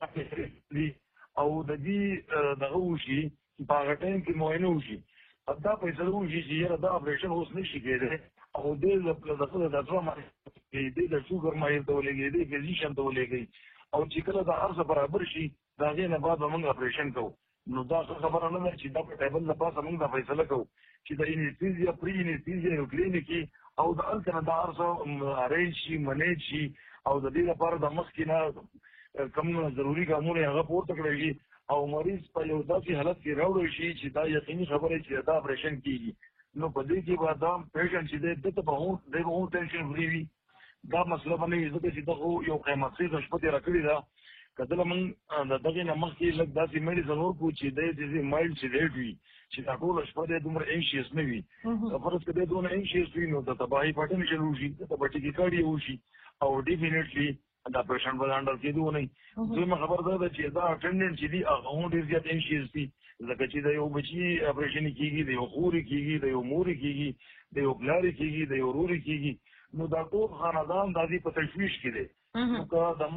په او د دې دغه وشي په هغه ټایم کې معاینه وشي دا فیصله وشي چې یاره دا اپریشن اوس نه شي کېدی او دې د زړه دې د شوګر ماهر ته ولېږي دې فزیشن ته ولېږي او چې کله دا هر څه برابر شي د هغې نه بعد به موږ اپریشن کوو نو دا څه خبره نه ده چې دا په ټیبل د پاسه موږ دا فیصله کوو چې د انستیزیا پری انستیزیا یو کلینیک او د هلته نه دا هر څه ارینج شي منیج شي او د دې لپاره د مخکې نه کوم ضروري ګامونه هغه پورته کړی شي او مریض په یو داسې حالت کې راوړی شي چې دا یقیني خبره چې دا اپریشن کېږي نو په دې کې به دا پیشنټ چې دی دته به هم ټینشن فری وي دا مسله به نه وي ځکه چې دغه یو قیمتي شپه تېره کړې ده که دله موږ د دغې نه مخکې لږ داسې میډیسن ورکړو چې دی چې مایلډ سیډیټ وي چې دا ټوله شپه دی دومره انشیس نه وي که فرض که دی دونه انشیس وي نو د تباهي پټنشن وشي دته به ټیکیکارډیا وشي او ډیفینیټلي دا پیشنټ به انډر کېدو نه دویمه خبر دا ده چې دا اټینډنټ چې دي هغه هم ډېر زیات انشیس دي ځکه چې د یو بچي اپریشن کېږي د یو خورې کېږي د یو مورې کېږي د یو پلارې کېږي د یو ورورې کېږي نو دا ټول خاندان دا دي په تشویش کې دی نو که د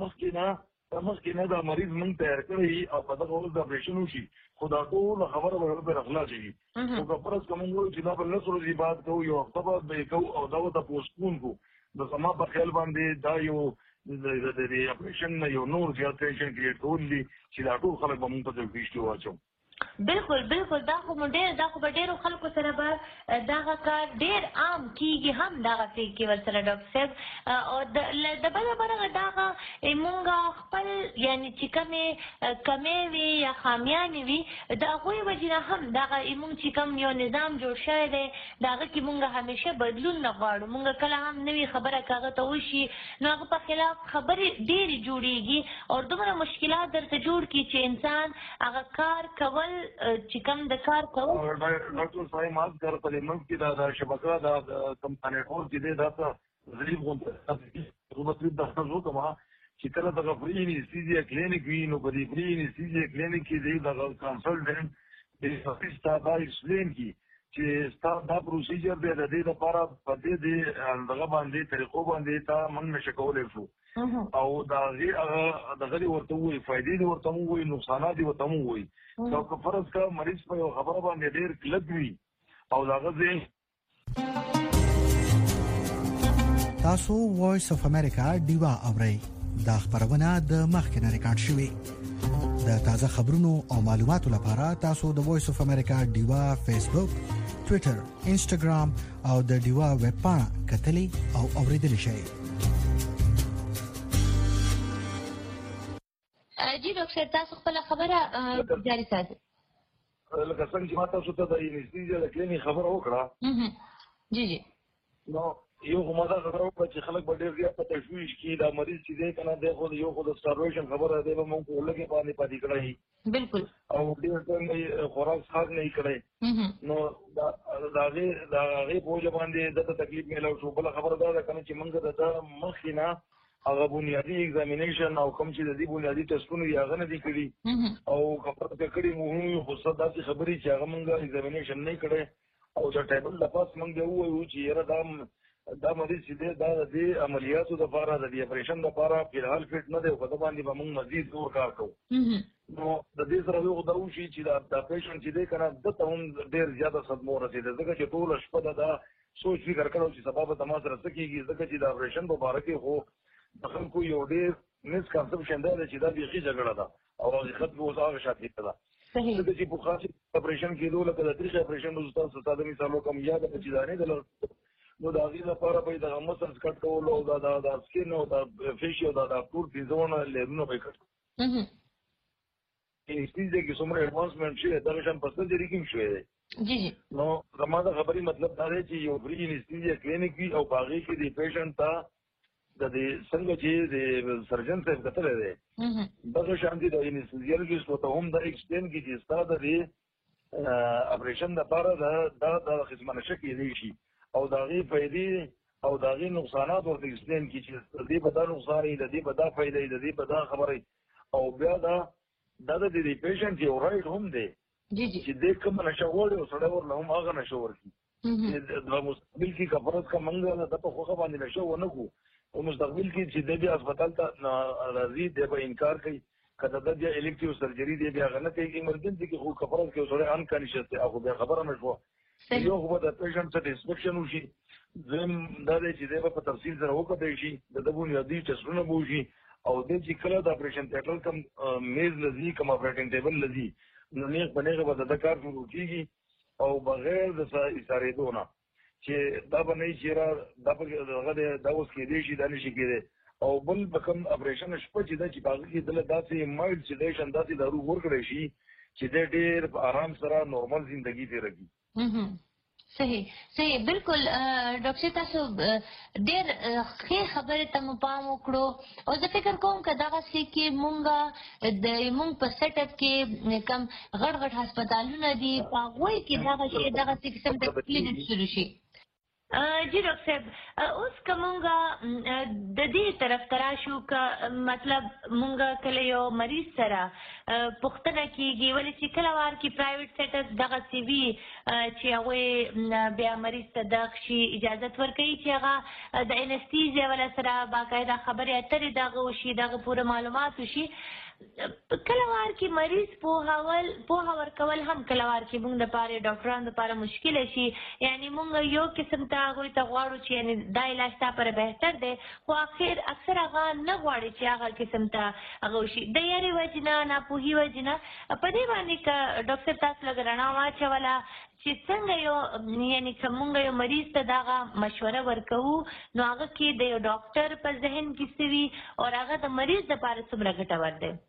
مخکې نه دا مریض موږ تیار کړی او په دغه ورځ د اپریشن وشي خو دا ټوله خبره به پرې خلاصه وي خو که فرض که موږ وایو چې دا به لس ورځې بعد کوو یو هفته بعد به یې کوو او دا ورته پوسټپون کړو د زما په خیال باندې دا یو د اپریشن نه یو نور زیات ټینشن کریټ کول دي چې دا ټول خلک به موږ په تشویش کې واچوو بالکل دا خو به ډېرو خلکو سره به دغه کار ډېر عام کېږي هم دغسې کې ورسره ډاکټر صاحب او د بله برغه دغه مونږ خپل یعنې چې کمې وي یا خامیانې وي د هغوی وجې نه هم دغه مونږ چې کوم یو نظام جوړ شوی دی د هغه کې مونږ همیشه بدلون نه غواړو مونږ کله هم نوې خبره که هغه ته وشي نو هغه په خلاف خبرې ډېرې جوړېږي او دومره مشکلات درته جوړ کړي چې انسان هغه کار کول چې کوم د کار کوو ډاکټر صاحب معاف کړه په دې منځ کې دا شبکه دا کوم نېټورک چې دی دا څه ضریب غونډه مطلب دا څه کومه چې کله دغه فری انستیزیا کلینیک وي نو په دې فری انستیزیا کلینیک کې دی دغه کنسلټنټ د ستا دا ایکسپلین کی چې ستا دا پروسیجر دی د دې لپاره په دې دغه باندې طریقو باندې تا موږ نشه کولی شو او د هغې ورته ووایي فایدې دې ورته مو ووایي نقصانات دې ورته مو ووایي او که فرض که مریض په یو خبره باندې ډېر کلک وي او د هغه ذهن تاسو وایس اف امریکا ډیوا اورئ دا خبرونه د مخکې نه ریکارډ شوې د تازه خبرونو او معلوماتو لپاره تاسو د وایس اف امریکا ډیوا فیسبوک ټوئیټر انسټاګرام او د ډیوا ویب پاڼه کتلی او اوریدلی شئ جی ډاکټر تاسو خپله خبره جاري ساتئ لکه څنګه چې ما تاسو ته د انستیزیا د کلینیک خبره وکړه جی نو یو خو ما دا خبره وکړه چې خلک به ډېر زیات په تشویش کې دا مریض چې دی که نه دی خو یو خو د سټارویشن خبره دی به موږ په لږې باندې پاتې کړی بالکل او ډېر ټایم خوراک څښاک نه یې کړی نو د هغې په وجه باندې دته تکلیف میلاو شو بله خبره دا ده که نه چې موږ د ده مخکې نه هغه بنیادي ایگزامینیشن او کوم چې د دې بنیادي ټسټونه دي هغه نه دي کړي او که فرض کړي مو هم خو څه داسې خبرې چې هغه موږ ایگزامینیشن نه کړی او د ټیبل د پاس موږ بیا ووایو چې یاره دا مریض چې دی دا د دې عملیاتو دپاره د دې اپریشن دپاره فلحال فټ نه دی او په ده باندې به موږ مزید نور کار کوو نو د دې سره یو دا وشي چې دا پیشنټ چې دی که نه دته هم ډېر زیاته صدمه ورسېده ځکه چې ټوله شپه ده دا سوچ فکر کړی چې سبا به زما سره څه کېږي ځکه چې د اپریشن په باره کې خو د خلکو یو ډېر مسکنسپشن دی چې دا بیخي جګړه ده او حقیقت کې اوس هغه شاته ده ځکه چې په خاص اپریشن کېدو لکه د تریخ اپریشن اوس تاسو ساده مثال وکړم یا د چې دانې د نو د هغې لپاره به یې دغه مسلز کټ کولو او دا سکین او دا فیش او دا ټول پنځونه لیرونه به یې کټ کړو انستیزیا کې څومره ایډوانسمنټ شوی دغه شان په سرجري کې هم شوی دی نو زما د خبرې مطلب دا دی چې یو فری انستیزیا کلینیک وي او په هغې کې د پیشنټ ته د دې څنګه چې د سرجن صاحب کتلی دی دغه شان دي د انستیزیالوجسټ ورته هم دا ایکسپلین کړي چې ستا د دې اپریشن د لپاره د خدمت شکی دی شي او داغي فائدې او داغي نقصانات ورته اسلام کې چې د دې په دا نقصان دی د دې په دا فائدې د دې په دا خبرې او بیا دا د دې پیشنټ یو رائټ هم دی چې د کوم نشور او سره ور هم هغه نشور کی د مستقبل کې کفارت کا منګه د په خوخه باندې نشو نه کو او مستقبل کې چې د دې هسپتال ته راځي د به انکار کوي کله د دې الکټیو سرجری دی بیا غنه کوي ایمرجنسي کې خو کفارت کې سره ان کانشس ته هغه بیا خبره نشو یو خو د پیشنټ سټیسفیکشن وشي زم دا چې د په تفصیل سره وکړي شي د بنیادی ټیسټونه بو شي او د چې کله د اپریشن تیټل کم میز لذي کم اپریټینګ ټیبل لذي نو نه بنېغه به د کار شروع کیږي او بغیر د اشاره دونه چې دا باندې چې دا په دا اوس کې دی شي دا نشي کېده او بل بکم اپریشن شپه چې د چې باغ کې دله داسې مایلډ سیډیشن داسې دارو ورکړی شي چې د ډېر په آرام سره نورمال ژوندۍ تیر کړي صحیح بالکل ډاکټر تاسو ډېر ښه خبره ته مو پام وکړو او زه فکر کوم که دغه څه کې مونږ په سیټ اپ کې کم غټ هسپتالونه دي په هغوی کې دغه څه قسم د کلینیک شروع شي جی ډاکټر صاحب اوس که مونږ د دې طرف ته راشو که مطلب مونږ کله یو مریض سره پوښتنه کېږي ولې چې کله وار کې پرایویټ سیټر دغسې وي چې هغوی بیا مریض ته دغه شي اجازت ورکوي چې هغه د انستیزیا والا سره باقاعده خبرې اترې دغه وشي دغه پوره معلومات وشي کله وار کې مریض پوهه ورکول هم کله وار کې موږ دپاره ډاکټرانو دپاره مشکله شي یعنی موږ یو قسم ته هغوی ته غواړو چې یعنی دا علاج ستا پره بهتر دی خو اکثر هغه نه غواړي چې هغه قسم ته هغه وشي د یارې وجې نه ناپوهي وجې نه په دې باندې که ډاکټر صاحب تاسو لږ رڼا واچوله چې څنګه یو یعنی که موږ یو مریض ته دغه مشوره ورکوو نو هغه کې د یو ډاکټر په ذهن کې څه وي او هغه د مریض دپاره څومره ګټور دی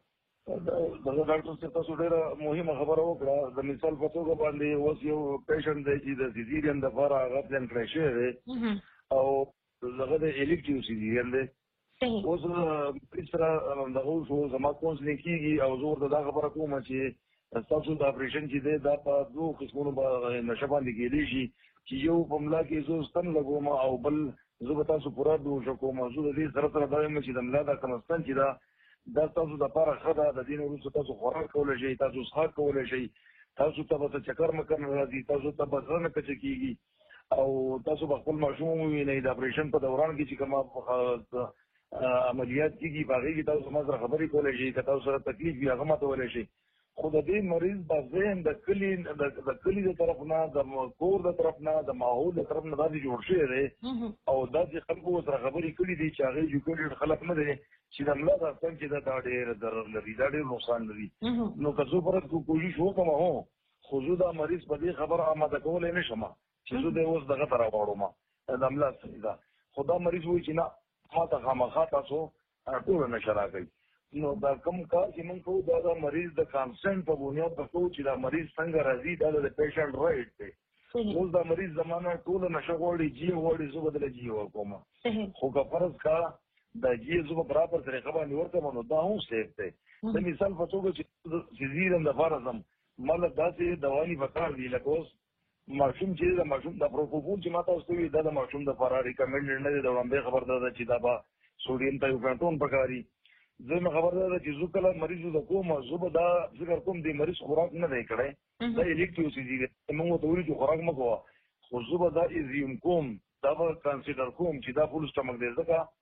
دغه ډاکټر صاحب تاسو ډېره مهمه خبره وکړه د مثال په توګه باندې اوس یو پیشنټ دی چې د سیزیرین دپاره هغه پلان کړی شوی دی او هغه د الکټیو سیزیرین دی اوس مریض سره دغه شو زما کونسلینګ کېږي او زه ورته دا خبره کوم چې ستاسو د اپریشن چې دی دا په دوه قسمونو نشه باندې کېدی شي چې یو په ملا کې زه ستن لګوم او بل زه به تاسو پوره دوشه کوم زه د دې سره دا وایم چې د ملا دا کوم ستن چې دا تاسو د لپاره ښه ده د دې نه وروسته تاسو خوراک کولی شئ تاسو څښاک کولی شئ تاسو ته به څه چکر مکر نه راځي تاسو ته به زړه نه کچه کېږي او تاسو به خپل ماشوم ووینئ د اپریشن په دوران کې چې کومه عملیات کېږي په هغې کې تاسو زما سره خبرې کولی شئ که تاسو سره تکلیف وي هغه ماتولی شئ خو د دې مریض په ذهن د کلي د طرف نه د کور د طرف نه د ماحول د طرف نه داسې جوړ شوی دی او داسې خلکو سره خبرې کړي دي چې هغې ایجوکیټډ خلک نه دی چې د ملا دا ستن چې دا ډېر ضرر لري دا ډېر نقصان لري نو که زه فرض کوشش وکړم خو زه دا مریض په دې خبره اماده کولی نه شم چې زه دی اوس دغه ته راغواړم د ملا ستن ده خو دا مریض وایي چې نه ما ته خامخا تاسو ټوله نشه راکوي نو دا کوم کار چې موږ کوو دا د مریض د کانسنټ په بنیاد به کوو چې دا مریض څنګه راځي دا د پیشنټ رایټ دی اوس دا مریض زمانه ټوله نشه غواړي جي غواړي زه به دله جي ورکوم خو که فرض کا دا جي زه به برابر طریقه باندې ورکوم نو دا هم سیف دی د مثال په توګه چې سیزیرین دپاره ځم ماله داسې دواني پکار دي لکه اوس ماشوم چې د ماشوم د پروپوفون چې ما تاسو ته وي دا د ماشوم دپاره ریکمنډډ نه دی د وړاندې خبر ده چې دا به سوډیم تایوفینټون پکاري زه خبر ده چې زه کله مریض د کوم زه به دا فکر کوم د مریض خوراک نه دی کړی دا الکټیو سیزیرین موږ ورته وایو چې خوراک مه کوه خو زه به دا ایزیوم کوم دا به کنسیډر کوم چې دا فول سټمک دی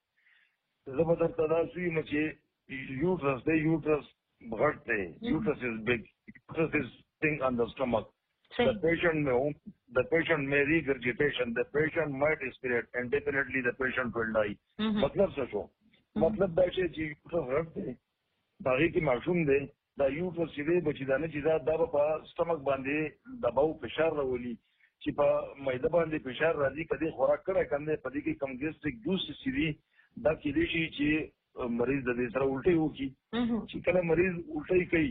ځکه زه به درته دا سویم چې یوټرس دی یوټرس غټ دی یوټرس از بگ یوټرس از thing on the stomach the patient may regurgitation the patient might aspirate and definitely the patient will die مطلب څه شو مطلب دا چې یوټرس غټ دی په هغې کې ماشوم دی دا یوټرس چې دی بچیدانه چې دا به په سټمک باندې دباو فشار راولي چې په معده باندې فشار راځي که دې خوراک کړی که نه په دې کې کم ګیسټریک جوس چې دي دا کیدای شي چې مریض د دې سره الټۍ وکړي چې کله مریض الټۍ کوي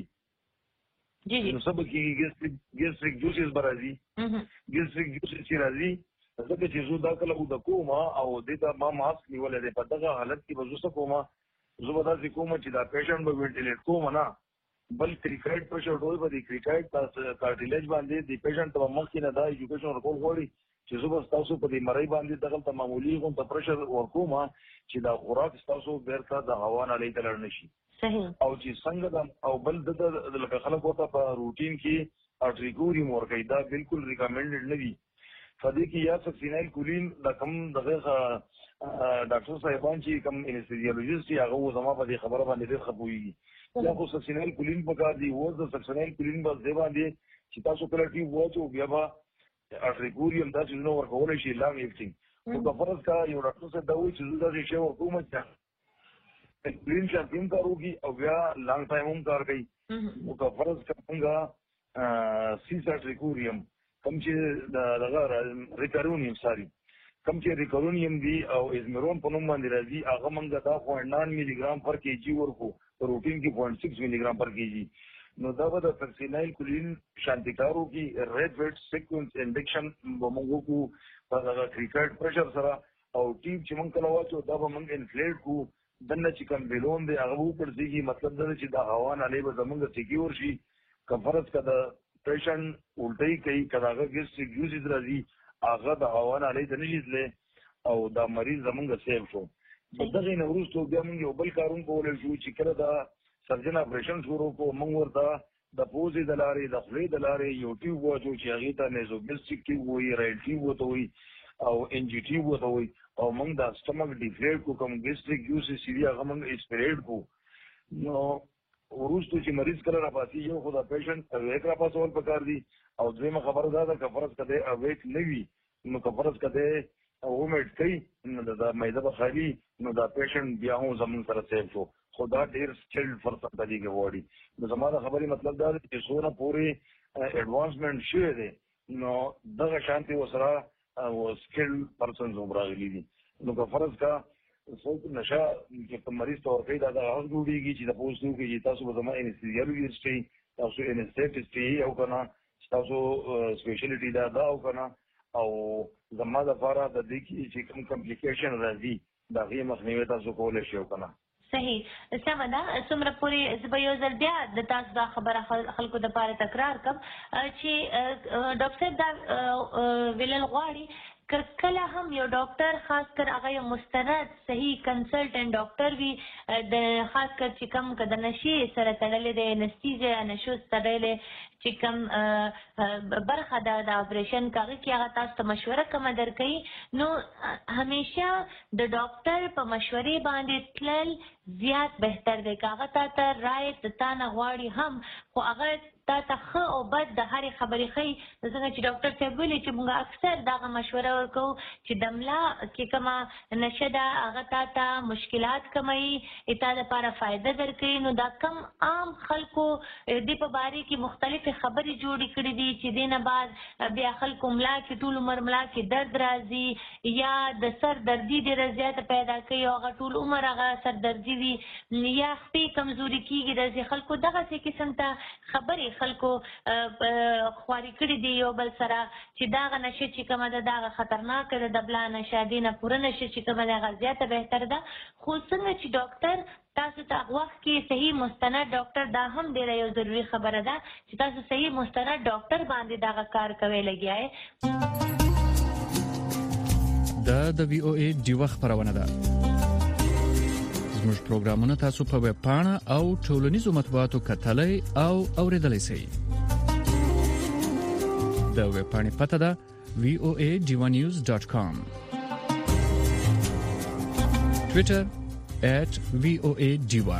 نو څه به کېږي ګیسټریک جوسز به راځي ګیسټریک جوسز چې راځي ځکه چې زه دا کله اوده کوم او دې ته ما ماسک نیولی دی په دغه حالت کې به زه څه کوم زه به داسې کوم چې دا پیشنټ به وینټیلیټ کوم نه بل کریکټ پرشر ډول به د کریکټ کارټیلیج باندې د پیشنټ په مخ کې نه دا ایجوکیشن ورکول غواړي چې زه به تاسو په دې مړی باندې دغه معمولی غون ته پرشر ورکوم چې دا خوراک تاسو بیرته د هوا نه لیدل نشي صحیح او چې څنګه او بل د لکه خلکو ته په روټین کې اټریګوري مورګی دا بالکل ریکمندډ نه دي فدې کې یا سکسینایل کولین د کم دغه ډاکټر صاحبان چې کم انستیزیولوژیست هغه زما په دې خبره باندې ډېر خپويږي یا خو سکسینایل کولین پکار دی و د سکسینایل کولین په ځای باندې چې تاسو کله ټي وځو بیا به اټریګوریم دا چې نو ورکول شي لام ایفټینګ او د فرض کا یو ډاکټر صاحب دا وایي چې دا شی ورکوم چې کلین شارپین کاروږي او بیا لانګ ټایم هم کار کوي او که فرض څنګه سیساټریکوریم کوم چې دغه ریکارونیم ساري کوم چې ریکارونیم دی او ازمیرون په نوم باندې راځي هغه موږ دا 0.9 ملي ګرام پر کیجی ورکو روټین کې 0.6 ملي ګرام پر کیجی نو دا به د سکسینایل کولین شانتیکارو کې ریډ ویټ سیکوینس انډکشن به موږ کو په دغه کریکټ پرشر سره او ټیپ چې موږ کله واچو دا به موږ انفلیټ کو دنه چې کوم بیلون دی هغه وپړځي مطلب دا چې د هوا نه لې به زمونږ سکی ورشي کفرت کده پیشنټ الټي کوي کداغه ګیسټریک یوزز راځي هغه د هوا نه لې د نشي او دا مریض زمونږ سیف شو دغه نه ورسته بیا موږ یو بل کارون کولای شو چې کله دا سرجن اپریشن شروع کو موږ ورته د پوزې د لارې د خولې د لارې یو ټیوب واچو چې هغې ته نیزوګیسټریک ټیوب وایي رایل ټیوب ورته وایي او ان جی ټیوب ورته وایي او موږ د سټمک ډیفلیټ کو کوم ګیسټریک یوسي سی دی هغه موږ اسپریډ کو نو وروسته چې مریض کله راپاسي یو خو د پیشنټ اویک راپاسول پکار دي او دویمه خبره دا ده که فرض کده اویک نه وي نو که فرض کده وومېټ کوي نو د معده به خالي نو دا پیشنټ بیا هم زموږ سره سیف شو خو دا ډېر سکلډ پرسن ته دي کې غواړي نو زما د خبرې مطلب دا دی چې څونه پورې ایډوانسمنټ شوی دی نو دغه شانتې ورسره سکلډ پرسنز هم راغلي دي نو که فرض کا څوک نشه چې په مریض ته ورکوي دا دغه هغه جوړېږي چې د پوسټ وکړي چې تاسو به زما انستیزیولوژیسټ یئ تاسو انسټیټسټ یئ او که نه تاسو سپیشلټي دا او که نه او زما دپاره د دې کې چې کوم کمپلیکیشن راځي د هغې مخنیوی تاسو کولی شئ او که نه صحیح سمه ده څومره پورې زه به یو ځل بیا د تاسو دا خبره خلکو دپاره تکرار کړم چې ډاکټر صاحب دا ویلل غواړي که کله هم یو ډاکټر خاص کر هغه یو مستند صحیح کنسلټنټ ډاکټر وي د خاص کر چې کوم که د نشې سره تړلې د انستیزیا نشو تړلې چې کوم برخه ده د اپریشن هغه کې هغه تاسو ته مشوره کومه درکوي نو همیشه د ډاکټر په مشورې باندې تلل زیات بهتر دی که هغه تا ته رایې د تا نه غواړي هم خو هغه تا ته ښه او بد د هرې خبرې ښیي څنګه چې ډاکټر صاحب ویلي چې موږ اکثر دغه مشوره ورکوو چې د ملا کې کومه نشه ده هغه تا ته مشکلات کموي تا دپاره فایده درکوي نو دا کم عام خلکو دې په باره کې مختلفې خبرې جوړې کړي دي چې دې نه بعد بیا خلکو ملا کې ټول عمر ملا کې درد راځي یا د سر دردي ډېره زیاته پیدا کوي او هغه ټول عمر هغه سر دردي وي یا خپې کمزوري کېږي راځي خلکو دغسې قسم ته خبرې خلکو خواري کړي دي یو بل سره چې دغه نشه چې کومه ده دغه خطرناکه ده د بلا نشه دې نه پوره نشه چې کومه ده هغه زیاته بهتر ده خو څنګه چې ډاکټر تاسو ته وخت کې صحیح مستند ډاکټر دا هم ډېره یو ضروري خبره ده چې تاسو صحیح مستند ډاکټر باندې دغه کار کوئ لګیا یې دا د وی او ای ډیوه خبرونه ده زموږ پروګرامونه تاسو په ویب پاڼه او ټولنیزو مطبوعاتو کتلای او اوریدلای شئ د ویب پاڼې پته ده voadivanews.com Twitter @voadiva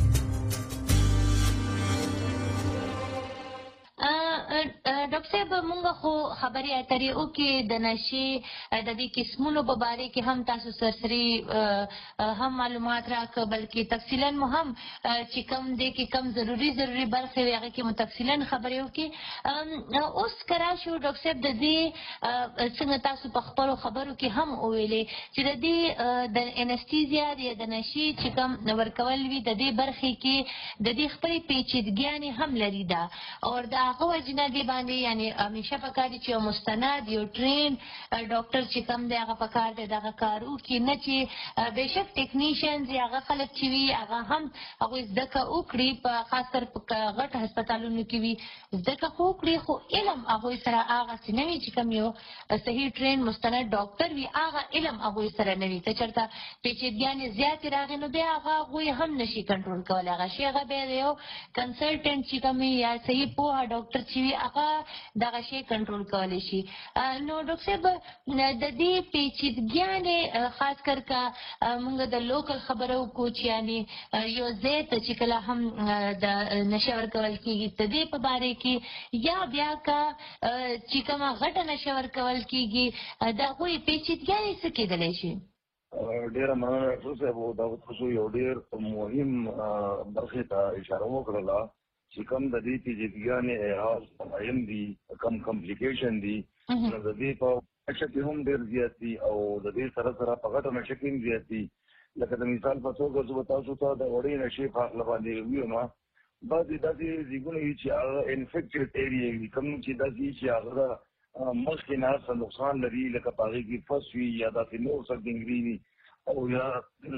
ډاکټر صاحب مونږ خو خبرې اترې وکړې د نشې د دې قسمونو په باره کې هم تاسو سرسري هم معلومات راکړه بلکې تفصیلا مو هم چې کوم دی کې کوم ضروري برخې وي هغې کې مو تفصیلا خبرې وکړې اوس که راشو ډاکټر صاحب د دې څنګه تاسو په خپلو خبرو کې هم وویلې چې د دې د انستیزیا یا د نشې چې کوم ورکول وي د دې برخې کې د دې خپلې پیچیدګیانې هم لري ده او د هغه وجې نه دې باندې یعنی همیشه پکار دي چې یو مستند یو ټرین ډاکټر چې کم دی هغه په کار دی دغه کار وکړي نه چې بېشک ټیکنیشینز یا هغه خلک چې وي هغه هم هغوی زده کړه وکړي په خاص کر په غټ هسپتالونو کې وي زده کړه خو وکړي خو علم هغوی سره هغسې نه وي چې کوم یو صحیح ټرین مستند ډاکټر وي هغه علم هغوی سره نه وي که چېرته پیچیدګیانې زیاتې راغې نو بیا هغه هغوی هم نشي کنټرول کولی هغه شي هغه بیا د یو کنسلټنټ چې کوم یا صحیح پوهه ډاکټر چې وي هغه دغه شی کنټرول کولی شي نو ډاکټر صاحب د دې پیچیدګیانې خاص کر که موږ د لوکل خبره وکړو چې یعنې یو ځای ته چې کله هم د نشه ورکول کېږي د دې په باره کې یا بیا که چې کومه غټه نشه ورکول کېږي د هغوی پیچیدګیانې څه کېدلی شي ډېره مننه ډاکټر صاحب دا تاسو یو ډېر مهم برخې ته اشاره وکړله چې کوم د دې پیچیدګیانې مهم دي کم کمپلیکیشن دي نو د دې په نشه کې هم ډېر زیات دي او د دې سره سره په غټه نشه کې هم زیات دي لکه د مثال په توګه زه به تاسو ته د وړې نشې په هکله باندې ووایم بعضې داسې ځایونه وي چې هغه انفیکټډ ایریا وي کوم چې داسې وي چې هغه مخکې نه څه نقصان لري لکه په هغې کې فس وي یا داسې نور څه ډنګري وي او یا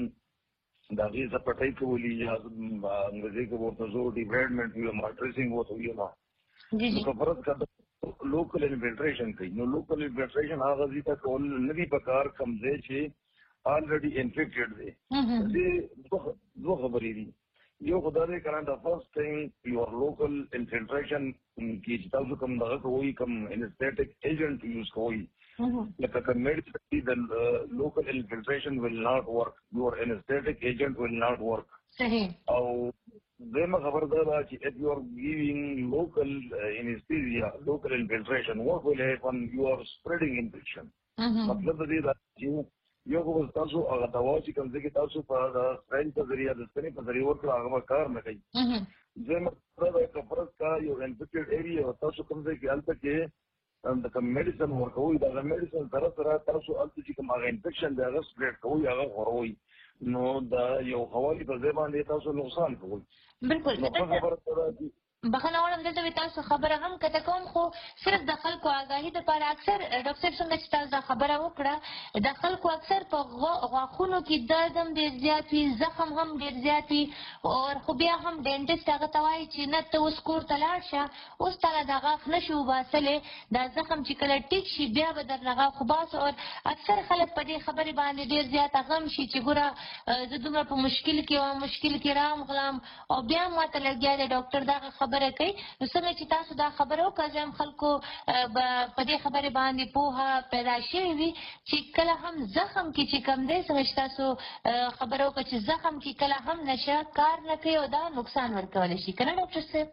د هغې څه پټۍ کولي یا انګریزي کې ورته زه ډیوایډمنټ ویم ډریسنګ ورته ویم په فرض که لوکل انفلټریشن کوي نو لوکل انفلټریشن هغه ځای ته کول نه دي په کار کوم ځای چې already infected دی دې دوه خبرې دي یو خو دا دی که نه د فرست ټایم یور لوکل انفلټریشن کې چې تاسو کوم دغه کوئ کوم انسټیټک ایجنټ یوز کوئ لکه که میډیسن دي د لوکل انفلټریشن will not work your anesthetic agent will not work او دویمه خبر دا ده چې if you are giving local anesthesia local infiltration what will happen you are spreading infection مطلب د دې دا چې یو خو تاسو هغه دوا چې کوم ځای کې تاسو په سپین په ذریعه د ستنې په ذریعه ورکړه هغه به کار نه کوي دویمه خبره ده که فرض کا یو انفیکټډ ایریا او تاسو کوم ځای کې هلته کې د کوم میډیسن ورکوئ د هغه میډیسن سره سره تاسو هلته چې کوم هغه انفیکشن دی هغه سپریډ کوئ هغه خوروئ نو د یو حوالي په ځای باندې تاسو نقصان کوئ بالکل نو خبره دا ده بخښنه غواړم دلته وي تاسو خبره هم کته کوم خو صرف د خلکو آګاهي دپاره اکثر ډاکټر صاحب څنګه چې تاسو دا خبره وکړه د خلکو اکثر په غاښونو کې درد هم ډېر زیات وي زخم هم ډېر زیات وي خو بیا هم ډینټسټ هغه ته وایي چې نه ته اوس کور ته لاړ شه اوس تاله دا غاښ نه شي وباسلی دا زخم چې کله ټیک شي بیا به درنه غاښ وباسو او اکثر خلک په دې خبرې باندې ډېر زیات غم شي چې ګوره زه دومره په مشکل کې وم مشکل کې رام او بیا ماته لګیا دی ډاکټر دغه خبره کوي نو څنګه چې تاسو دا خبره وکړه زه هم خلکو په دې خبرې باندې پوهه پیدا شوې وي چې کله هم زخم کې چې کوم دی څنګه چې تاسو خبره وکړه چې زخم کې کله هم نشه کار نه کوي او دا نقصان ورکولی شي که نه ډاکټر صاحب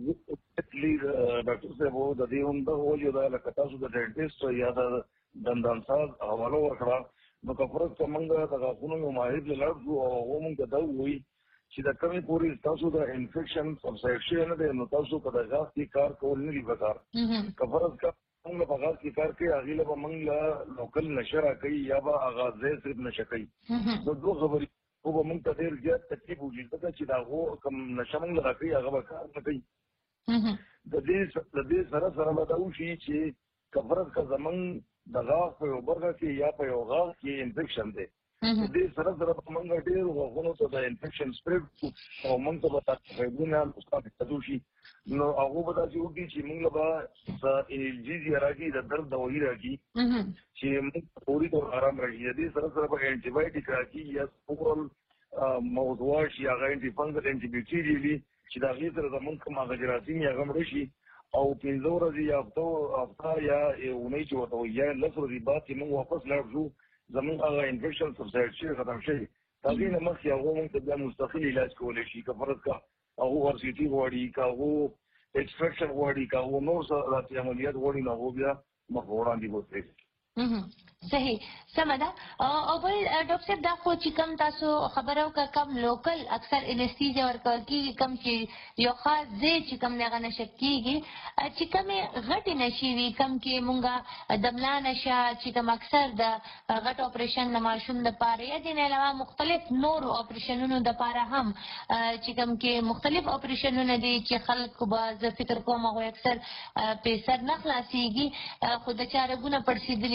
ډاکټر صاحب د دې هم دغه وجه ده لکه تاسو د ډینټسټ یا د دندانساز حواله ورکړه نو که فرض که موږ د غاښونو یو ماهر له لاړ شو او هغه موږ ته دا ووایي چې د کمې پورې تاسو د انفیکشن سبسایډ شوی نه دی نو تاسو په د غاښ کې کار کول نه دي پکار که فرض که موږ په غاښ کې کار کوي هغې له به موږ له لوکل نشه راکوي یا به هغه ځای صرف نشه کوي نو دوه خبرې خو به موږ ته ډېر زیات تکلیف وکړي ځکه چې د هغو کوم نشه موږ له راکوي هغه به کار نه کوي د دې سره سره به دا وشي چې که فرض که زموږ د غاښ په یو برخه کې یا په یو غاښ کې انفیکشن دی د دې سره سره به موږ ډېر غاښونو ته د انفیکشن سپریډ کړو او موږ ته به تقریبونه نقصان پیدا شي نو هغو به داسې وکړي چې موږ له به څه انرجیزیا راکړي د درد دوايي راکړي چې موږ فوري طور آرام راشي د دې سره سره به انټي بایوټیک راکړي یا اورل ماوث واش یا هغه انټي فنګل انټي بیکټیریل وي چې د هغې سره زموږ کوم هغه جراثیم یا هغه مړه شي او 15 ورځې یا هفته یا اونۍ چې ورته وایي یا 10 ورځې بعد چې موږ واپس لاړ شو زموږ هغه انفیکشن سبسایډ شوی ختم شوی د هغې نه مخکې هغو موږ ته بیا مستقل علاج کولی شي که فرض که هغو ورسیټي غواړي که هغو ایکسټرکشن غواړي که هغو نور څه داسې عملیات غواړي نو هغو بیا مخ وړاندې بوتلی صحیح سمه ده او بل ډاکټر صاحب دا خو چې کوم تاسو خبره وکړه کم لوکل اکثر انستیزیا ورکول کېږي کم چې یو خاص ځای چې کوم دی هغه نشه کېږي چې کومې غټې نشې وي کم کې مونږ د ملا نشه چې کوم اکثر د غټ اپریشن د ماشوم دپاره یا دې نه علاوه مختلف نورو اپریشنونو دپاره هم چې کوم کې مختلف اپریشنونه دي چې خلکو به زه فکر کوم هغوی اکثر پې سر نه خلاصېږي خو د چا رګونه پړسېدلي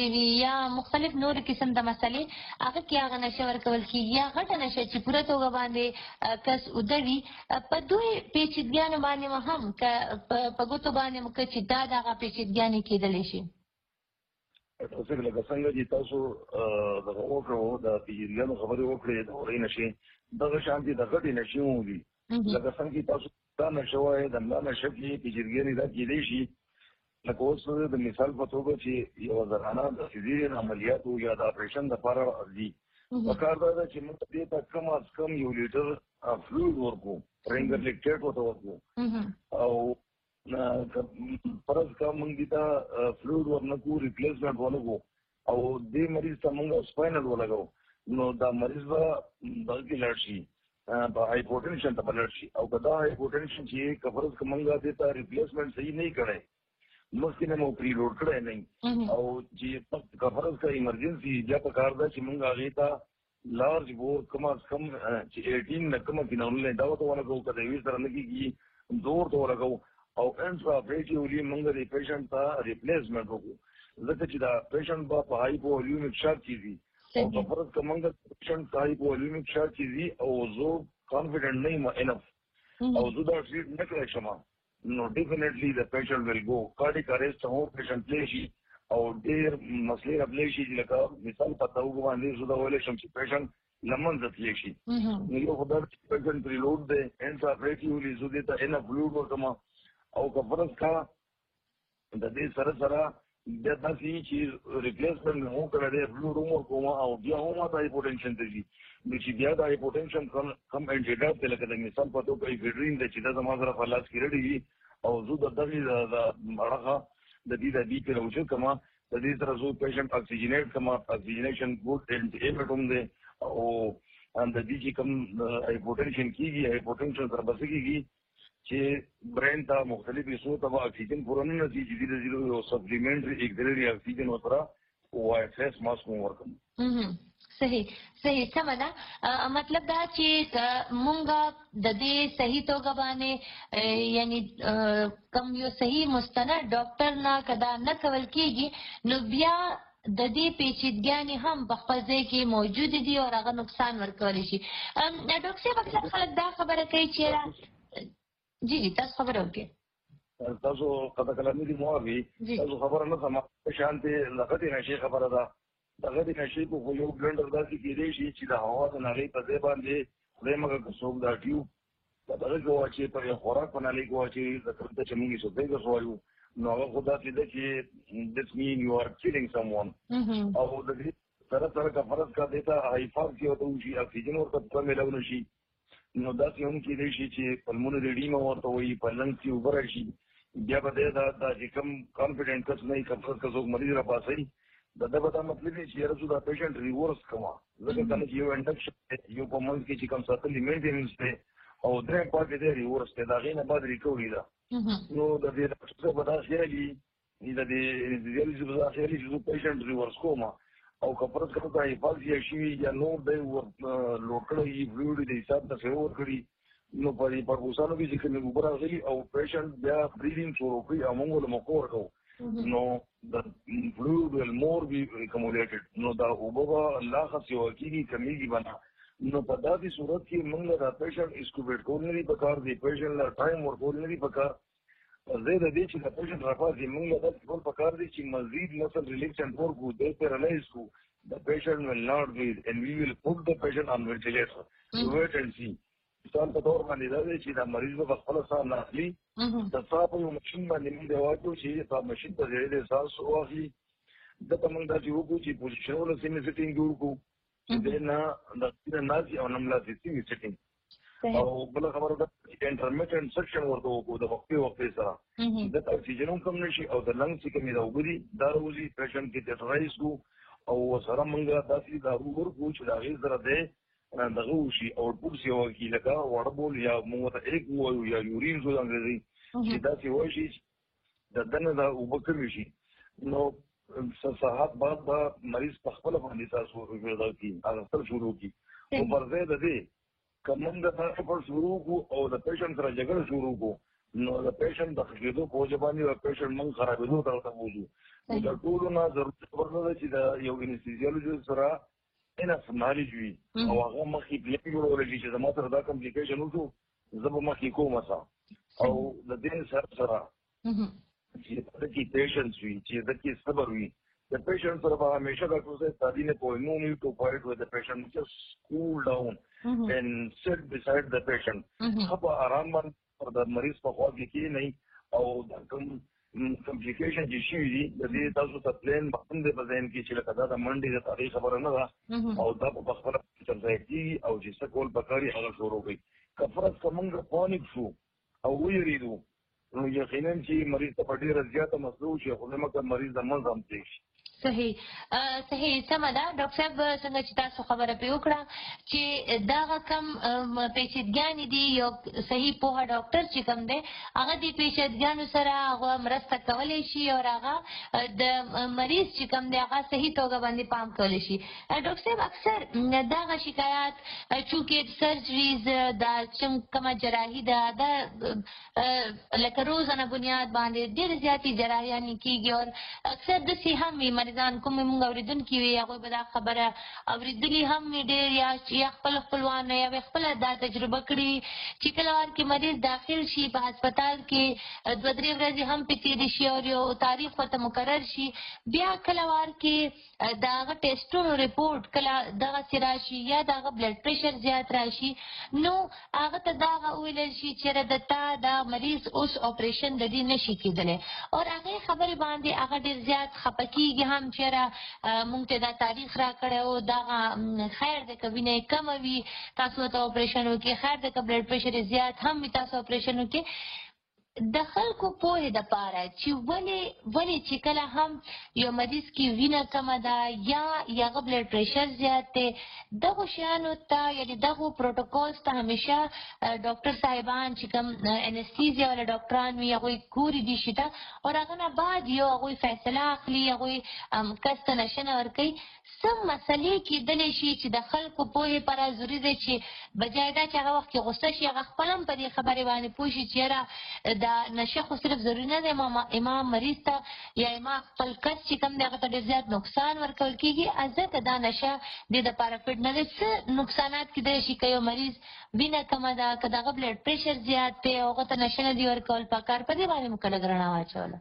کړې وي یا مختلف نور قسم د مسلې هغه کې هغه نشه ورکول کېږي یا غټه نشه چې پوره توګه باندې کس ودوي په دوی پیچیدګیانو باندې هم په ګوتو باندې مو چې دا دغه پیچیدګیانې کېدلی شي. تاسو لکه څنګه چې تاسو دغه وکړو د پیچیدګیانو خبرې وکړې د اورۍ نشې دغه شان دي د غټې نشې وي لکه څنګه چې تاسو دا نشه وایي د ملا نشه کې پیچیدګیانې دا کېدی شي لکه اوس د مثال په توګه چې یو زنانه د سیزیرین عملیاتو یا د اپریشن لپاره دي پکار دا چې موږ دې ته کم از کم 1 لیټر فلویډ ورکو رینګر لیکټیټ ورکو او فرض کا موږ دې ته فلویډ ورنکو ریپلیسمنٹ ورنکو او دې مریض ته موږ سپاینل ولګو نو دا مریض به بلکې لاړ شي په هایپوټنشن ته بلل شي او دا هایپوټنشن چې کفرض کومنګ دې ته ریپلیسمنٹ صحیح نه کړي مخکې نه مو پری لوډ کړی نه او چې کفرض کا ایمرجنسي بیا په کار ده چې موږ هغې ته لارج بور کم از کم چې 18 نه کمه کینولې دا ورته ولګو که د یوې سره نه کېږي زور ته ولګو او انټراپریټیولي موږ د پیشنټ ته ریپلیسمنټ وکړو ځکه چې دا پیشنټ به په هایپوولیومیک شاک کې وي او کفرض که موږ پیشنټ په هایپوولیومیک شاک کې وي او زه کانفیډنټ نه یم انف او زه دا ټریټ نه کړی شم no definitely the patient will go cardiac arrest ho patient leshi او ډېر مسلې راتلی شي لکه مثال پته وګورئ زه دا ویلی شم چې پیشنټ لمن راتلی شي نو یو خو دا پیشنټ پرې لوډ دی انټراپریټیولي زه دې ته انف فلویډ ورکړم او که فرض کا د دې سره سره بیا داسې چې ریپلیسمنټ مې وکړی دی فلویډ هم ورکوم او بیا هم ماته هایپوټنشن ته ځي نو چې بیا د هایپوټنشن کم انټیډاپ دی لکه د مثال په توګه ایفیډرین دی چې دا زما سره په لاس کې رډي وي او زه د دغې اړخه د دې د بي پې راوچت کړم د دې سره زه پیشنټ اکسیجنیټ کړم اکسیجنیشن ګوډ انټیبټ هم دی او د دې چې کوم هایپوټنشن کېږي هایپوټنشن سره به څه کېږي چې برین ته مختلف حصو ته به اکسیجن پوره نه رسي چې دې د یو سپلیمنټري اکسیلري اکسیجن ورسره وایي فیس ماسک مو ورکړم صحیح سمه ده مطلب دا چې مونږه د دې صحیح توګه باندې یعنی کم یو صحیح مستند ډاکټر نه کدا نه کول کېږي نو بیا د دې پیچیدګیانې هم په خپل ځای کې موجود دي او هغه نقصان ورکولی شي. ډاکټر صاحب اکثر خلک دا خبره کوي چې جی تاسو خبره وکړئ تاسو کله کله مې دي موافي تاسو خبره نه سم شانتي لغتي نشي خبره ده دغه د نشي په یو بلندر داسې کېدی شي چې د هوا د نالۍ په ځای باندې خدای مګر که څوک دا ټیوب په دغه کې واچوي په یو خوراک په نالۍ کې واچوي لکه چې موږ یې سوتی ګس وایو نو هغه خو داسې ده چې دس مین یو آر کیلینګ سم ون او د دې سره سره که فرض کا دی ته حفاظ کې ورته وشي اکسیجن ورته پوره میلاو نه شي نو داسې هم کېدی شي چې پلمونه ریډیمه ورته وایي په لنګ کې اوبه راشي بیا به دی دا چې کوم کانفیډنټ کس نه وي که فرض که څوک مریض راپاسوي د ده به دا مطلب دی چې یاره زه دا پیشنټ ریورس کوم ځکه کله چې یو انډکشن یو په منځ کې چې کوم ساتلي مینټیننس دی او درېیم پاتې دی ریورس دی د هغې نه بعد ریکوري ده نو د دې ډاکټر صاحب به دا خیالي د دې انتظاري صاحب به دا خیالي چې زه پیشنټ ریورس کوم او که فرض کړو که حفاظ شوي یا نور دی لوډ کړی فلویډ د حساب ته څه ورکړي نو په دې پربوسانو کې چې کومې اوبه راغلي او پیشنټ بیا بریدینګ شروع کړي او موږ له موقع ورکوو نو the fluid will more be accumulated نو دا اوبه به لا خاص یوه کېږي کمیږي به نه نو په داسې صورت کې موږ له دا پیشنټ اسکوبیټ کول نه دي پکار دی پیشنټ له ټایم ورکول نه دي پکار زه د دې چې د پیشنټ راپاسي موږ له داسې کول پکار دی چې مزید مسل ریلیکسنټ ورکړو دی پیرالایز کړو the patient will not breathe and we will put the patient on ventilator to wait and see مثال په طور باندې دا دی چې دا مریض به خپله ساه نه اخلي د ساه په یو ماشین باندې موږ دی واچو چې په ماشین په ځای د ساه واخلي دته موږ داسې وکړو چې پوزیشنونه سیمې سیټینګ جوړ کړو چې دی نه د ناسي او نه ملاسي سیمې سیټینګ او بله خبره ده چې انټرمیټنټ سکشن ورته وکړو د وقفې سره دته اکسیجن هم کم نه شي او د لنګ چې کومې دا اوبه دي دا راوځي پیشنټ کې ټیټرایز کړو او ورسره موږ داسې دارو ورکړو چې د هغې سره دی دغه وشي او پوټ سی وکړي لکه واړه بول یا موږ ته ایک ووایو یا یورین شو د انګریزي چې داسې وشي د دننه دا اوبه کمې شي نو ساعت بعد به مریض په خپله باندې تاسو پیدا کړي اخیستل شروع کړي او پر ځای د دې که موږ د تاسو پر شروع کړو او د پیشنټ سره جګړه شروع کړو نو د پیشنټ د خېدو په وجه باندې پیشنټ من خرابېدو ته وځو د ټولو نه ضرورت ورته چې د یو انستیزیولوژیست سره انف نالج وي او هغه مخکې پلان جوړول شي چې زما سره دا کمپلیکیشن وشو زه به مخکې کوم او د دې سره چې د کې پیشنټ وي چې د کې صبر وي the patient sort of hamisha doctor says study ne koi no need to fight with the patient, just cool down and sit beside the patient ab aaram man for the mareez ko khwab ki nahi aur complication ji shi the day tasu ta plan bakhunde bazain ki chila kada da mandi da tarikh khabar na da aur da bakhara chal rahi ki aur jisa kol bakari agar shuru hui kafrat kamanga panic shu aur yuridu no yaqinan ki mareez ta ډیره زیاته مسلو شي خو زموږ مریض د منځ هم تېږي صحیح سمه ده ډاکټر صاحب څنګه چې تاسو خبره پې وکړه چې دا کم پیچیدګیانې دي یو صحیح پوهه ډاکټر چې کوم دی هغه د پیچیدګیانو سره هغه مرسته کولی شي او هغه د مریض چې کوم دی هغه صحیح توګه باندې پام کولی شي ډاکټر صاحب اکثر دغه شکایات چونکې سرجریز دا کومه جراحي ده دا لکه روزانه بنیاد باندې ډېرې زیاتې جراحیانې کېږي او اکثر داسې هم وي مریضان کوم موږ اورېدونکي وي هغوی به دا خبره اورېدلي هم وي ډېر یا خپل خپلوان یا خپله دا تجربه کړي چې کله وار کې مریض داخل شي په هسپتال کې 2-3 ورځې هم پې تېرې شي او یو تاریخ ورته مقرر شي بیا کله وار کې د هغه ټیسټونو رپورټ کله دغسې راشي یا د هغه بلډ پریشر زیات راشي نو هغه ته دا وویل شي چېرې د تا دا مریض اوس اپریشن د دې نشي کېدلی او هغې خبرې باندې هغه ډېر زیات خفه کېږي هم چېرې مونږ ته دا تاریخ را کړی او دغه خیر دی که وینه یې کمه وي تاسو ورته اپریشن وکړي خیر دی که بلډ پریشر یې زیات هم وي تاسو اپریشن وکړي د خلکو پوهې دپاره چې ولې چې کله هم یو مریض کې وینه کمه ده یا هغه بلډ پریشر زیات دی دغو شیانو ته یعنې دغو پروټوکولز ته همیشه ډاکټر صاحبان چې کوم انستیزیا والا ډاکټران وي هغوی ګوري دې شي ته او هغه نه بعد یو هغوی فیصله اخلي هغوی کس ته نشنه ورکوي څه مسلې کېدلی شي چې د خلکو پوهې لپاره ضروري دی چې بجای دا چې هغه وخت کې غوسه شي هغه خپله هم په دې خبرې باندې پوه شي چې یاره دا نشه خو صرف ضروري نه دی امام مریض ته یا امام خپل کس چې کوم دی هغه ته ډېر زیات نقصان ورکول کېږي ځکه دا نشه دې دپاره فټ نه دی څه نقصانات کېدلی شي که یو مریض وینه کمه ده که د هغه بلډ پریشر زیات دی او هغه ته نشه نه دي ورکول پکار په دې باندې مو کله رڼا واچوله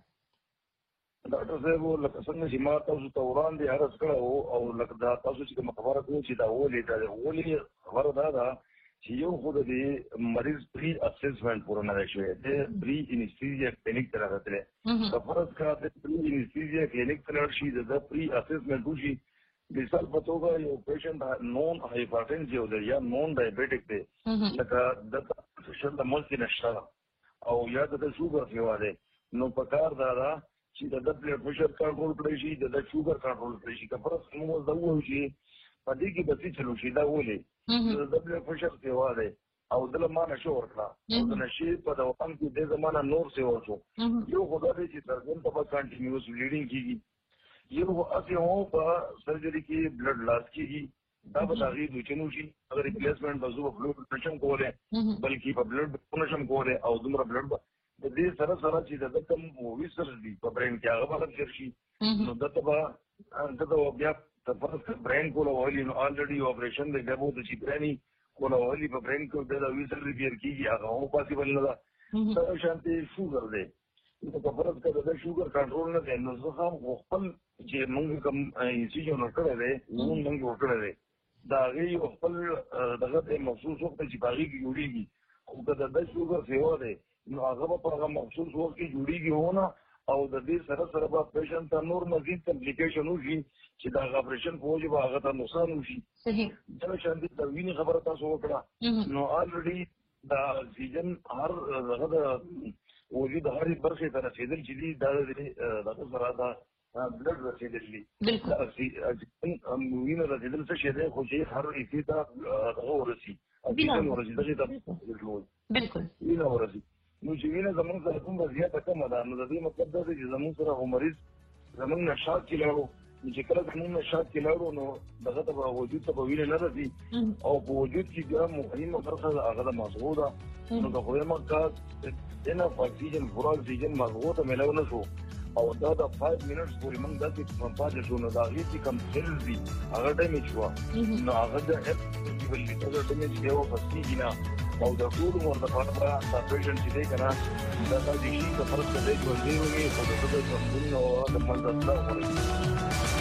ډاکټر صاحب لکه څنګه چې ما تاسو ته وړاندې عرض کړی او لکه دا تاسو چې کومه خبره کوم چې دا ولې خبره دا ده چې یو خو د مریض پری اسسمنټ پوره نه دی شوی دی پری انستیزیا کلینیک ته راغلی که فرض کړه د پری انستیزیا کلینیک ته لاړ شي د پری اسسمنټ وشي مثال په توګه یو پیشنټ نون هایپرټنسیو دی یا نون ډایبیټک دی لکه دلته شل د ملکې نشته او یا د شوګر سیوا دی نو پکار دا ده چې د بلډ پریشر کنټرول کړی شي د شوګر کنټرول کړی شي که فرض موږ دا ووایو چې په دې کې به څه چلو شي دا ولې د بلډ پریشر سیوا دی او دله ما نشه ورکړه او د نشې په دوام کې دې زمانه نور سیوا شو یو خو دا دی چې سرجن ته به کنټینیوس بلیډینګ کېږي یو خو هسې هم په سرجري کې بلډ لاس کېږي دا به د هغې دوچنو شي هغه ریپلیسمنټ به زه به فلویډ نشم کولی بلکې په بلډ نشم کولی او دومره بلډ به د دې سره چې د کوم ویسر دي په برین کې هغه به رپچر شي نو دته به بیا فرض برین کولوالي نو الریډي اپریشن دی بیا به د چې بریني کولوالي په برین کې د ویسر ریپیر کېږي هغه هم پاسبل نه ده دا شانتي شوګر دی نو که فرض کړه د شوګر کنټرول نه دی نو زه هم خپل چې موږ کوم انسټیټیوټ ورکړی دی موږ ورکړی دی د هغې خپل دغه ته مخصوص وخت چې په هغې کې جوړېږي خو که د شوګر سیوا دی نو هغه به په هغه مخصوص وخت کې جوړېږي ونه او د دې سره به پیشنټ ته نور مزید کمپلیکیشن وشي چې د هغه اپریشن په وجه به هغه ته نقصان وشي دغه شانتي د وینې خبره تاسو وکړه نو الریډي د اکسیجن هر هغه د وجود هرې برخې ته رسېدل چې دي دا دغه سره دا بلډ رسېدل دي وینه رسېدل څه شی دی خو چې هر حصې ته هغه ورسي اکسیجن ورسي دغې ته بلکل وینه ورسي نو چې وینه زموږ سره کومه زیاته کمه ده نو د دې مطلب دا دی چې زموږ سره خو مریض زموږ نه شاک چې لاړو چې کله موږ نشاط کې لاړو نو دغه ته وجود ته ویل نه راځي او په وجود کې د مهمه برخه هغه د مغزو ده نو د خوېما کا دنه اکسیجن پورا اکسیجن مغزو ته ملاو نه شو او دا د 5 منټس پورې موږ داسې په پاتې شو نو دا هیڅ کم سیلز دي هغه ډیمیج شو نو هغه د ولې دا ډیمیج یو فسیږي نه او د ټول مور د پاره دا پیشنټ چې دی کنه دا د شي په فرق دی چې ورته وي او د څه څه او د منځ څخه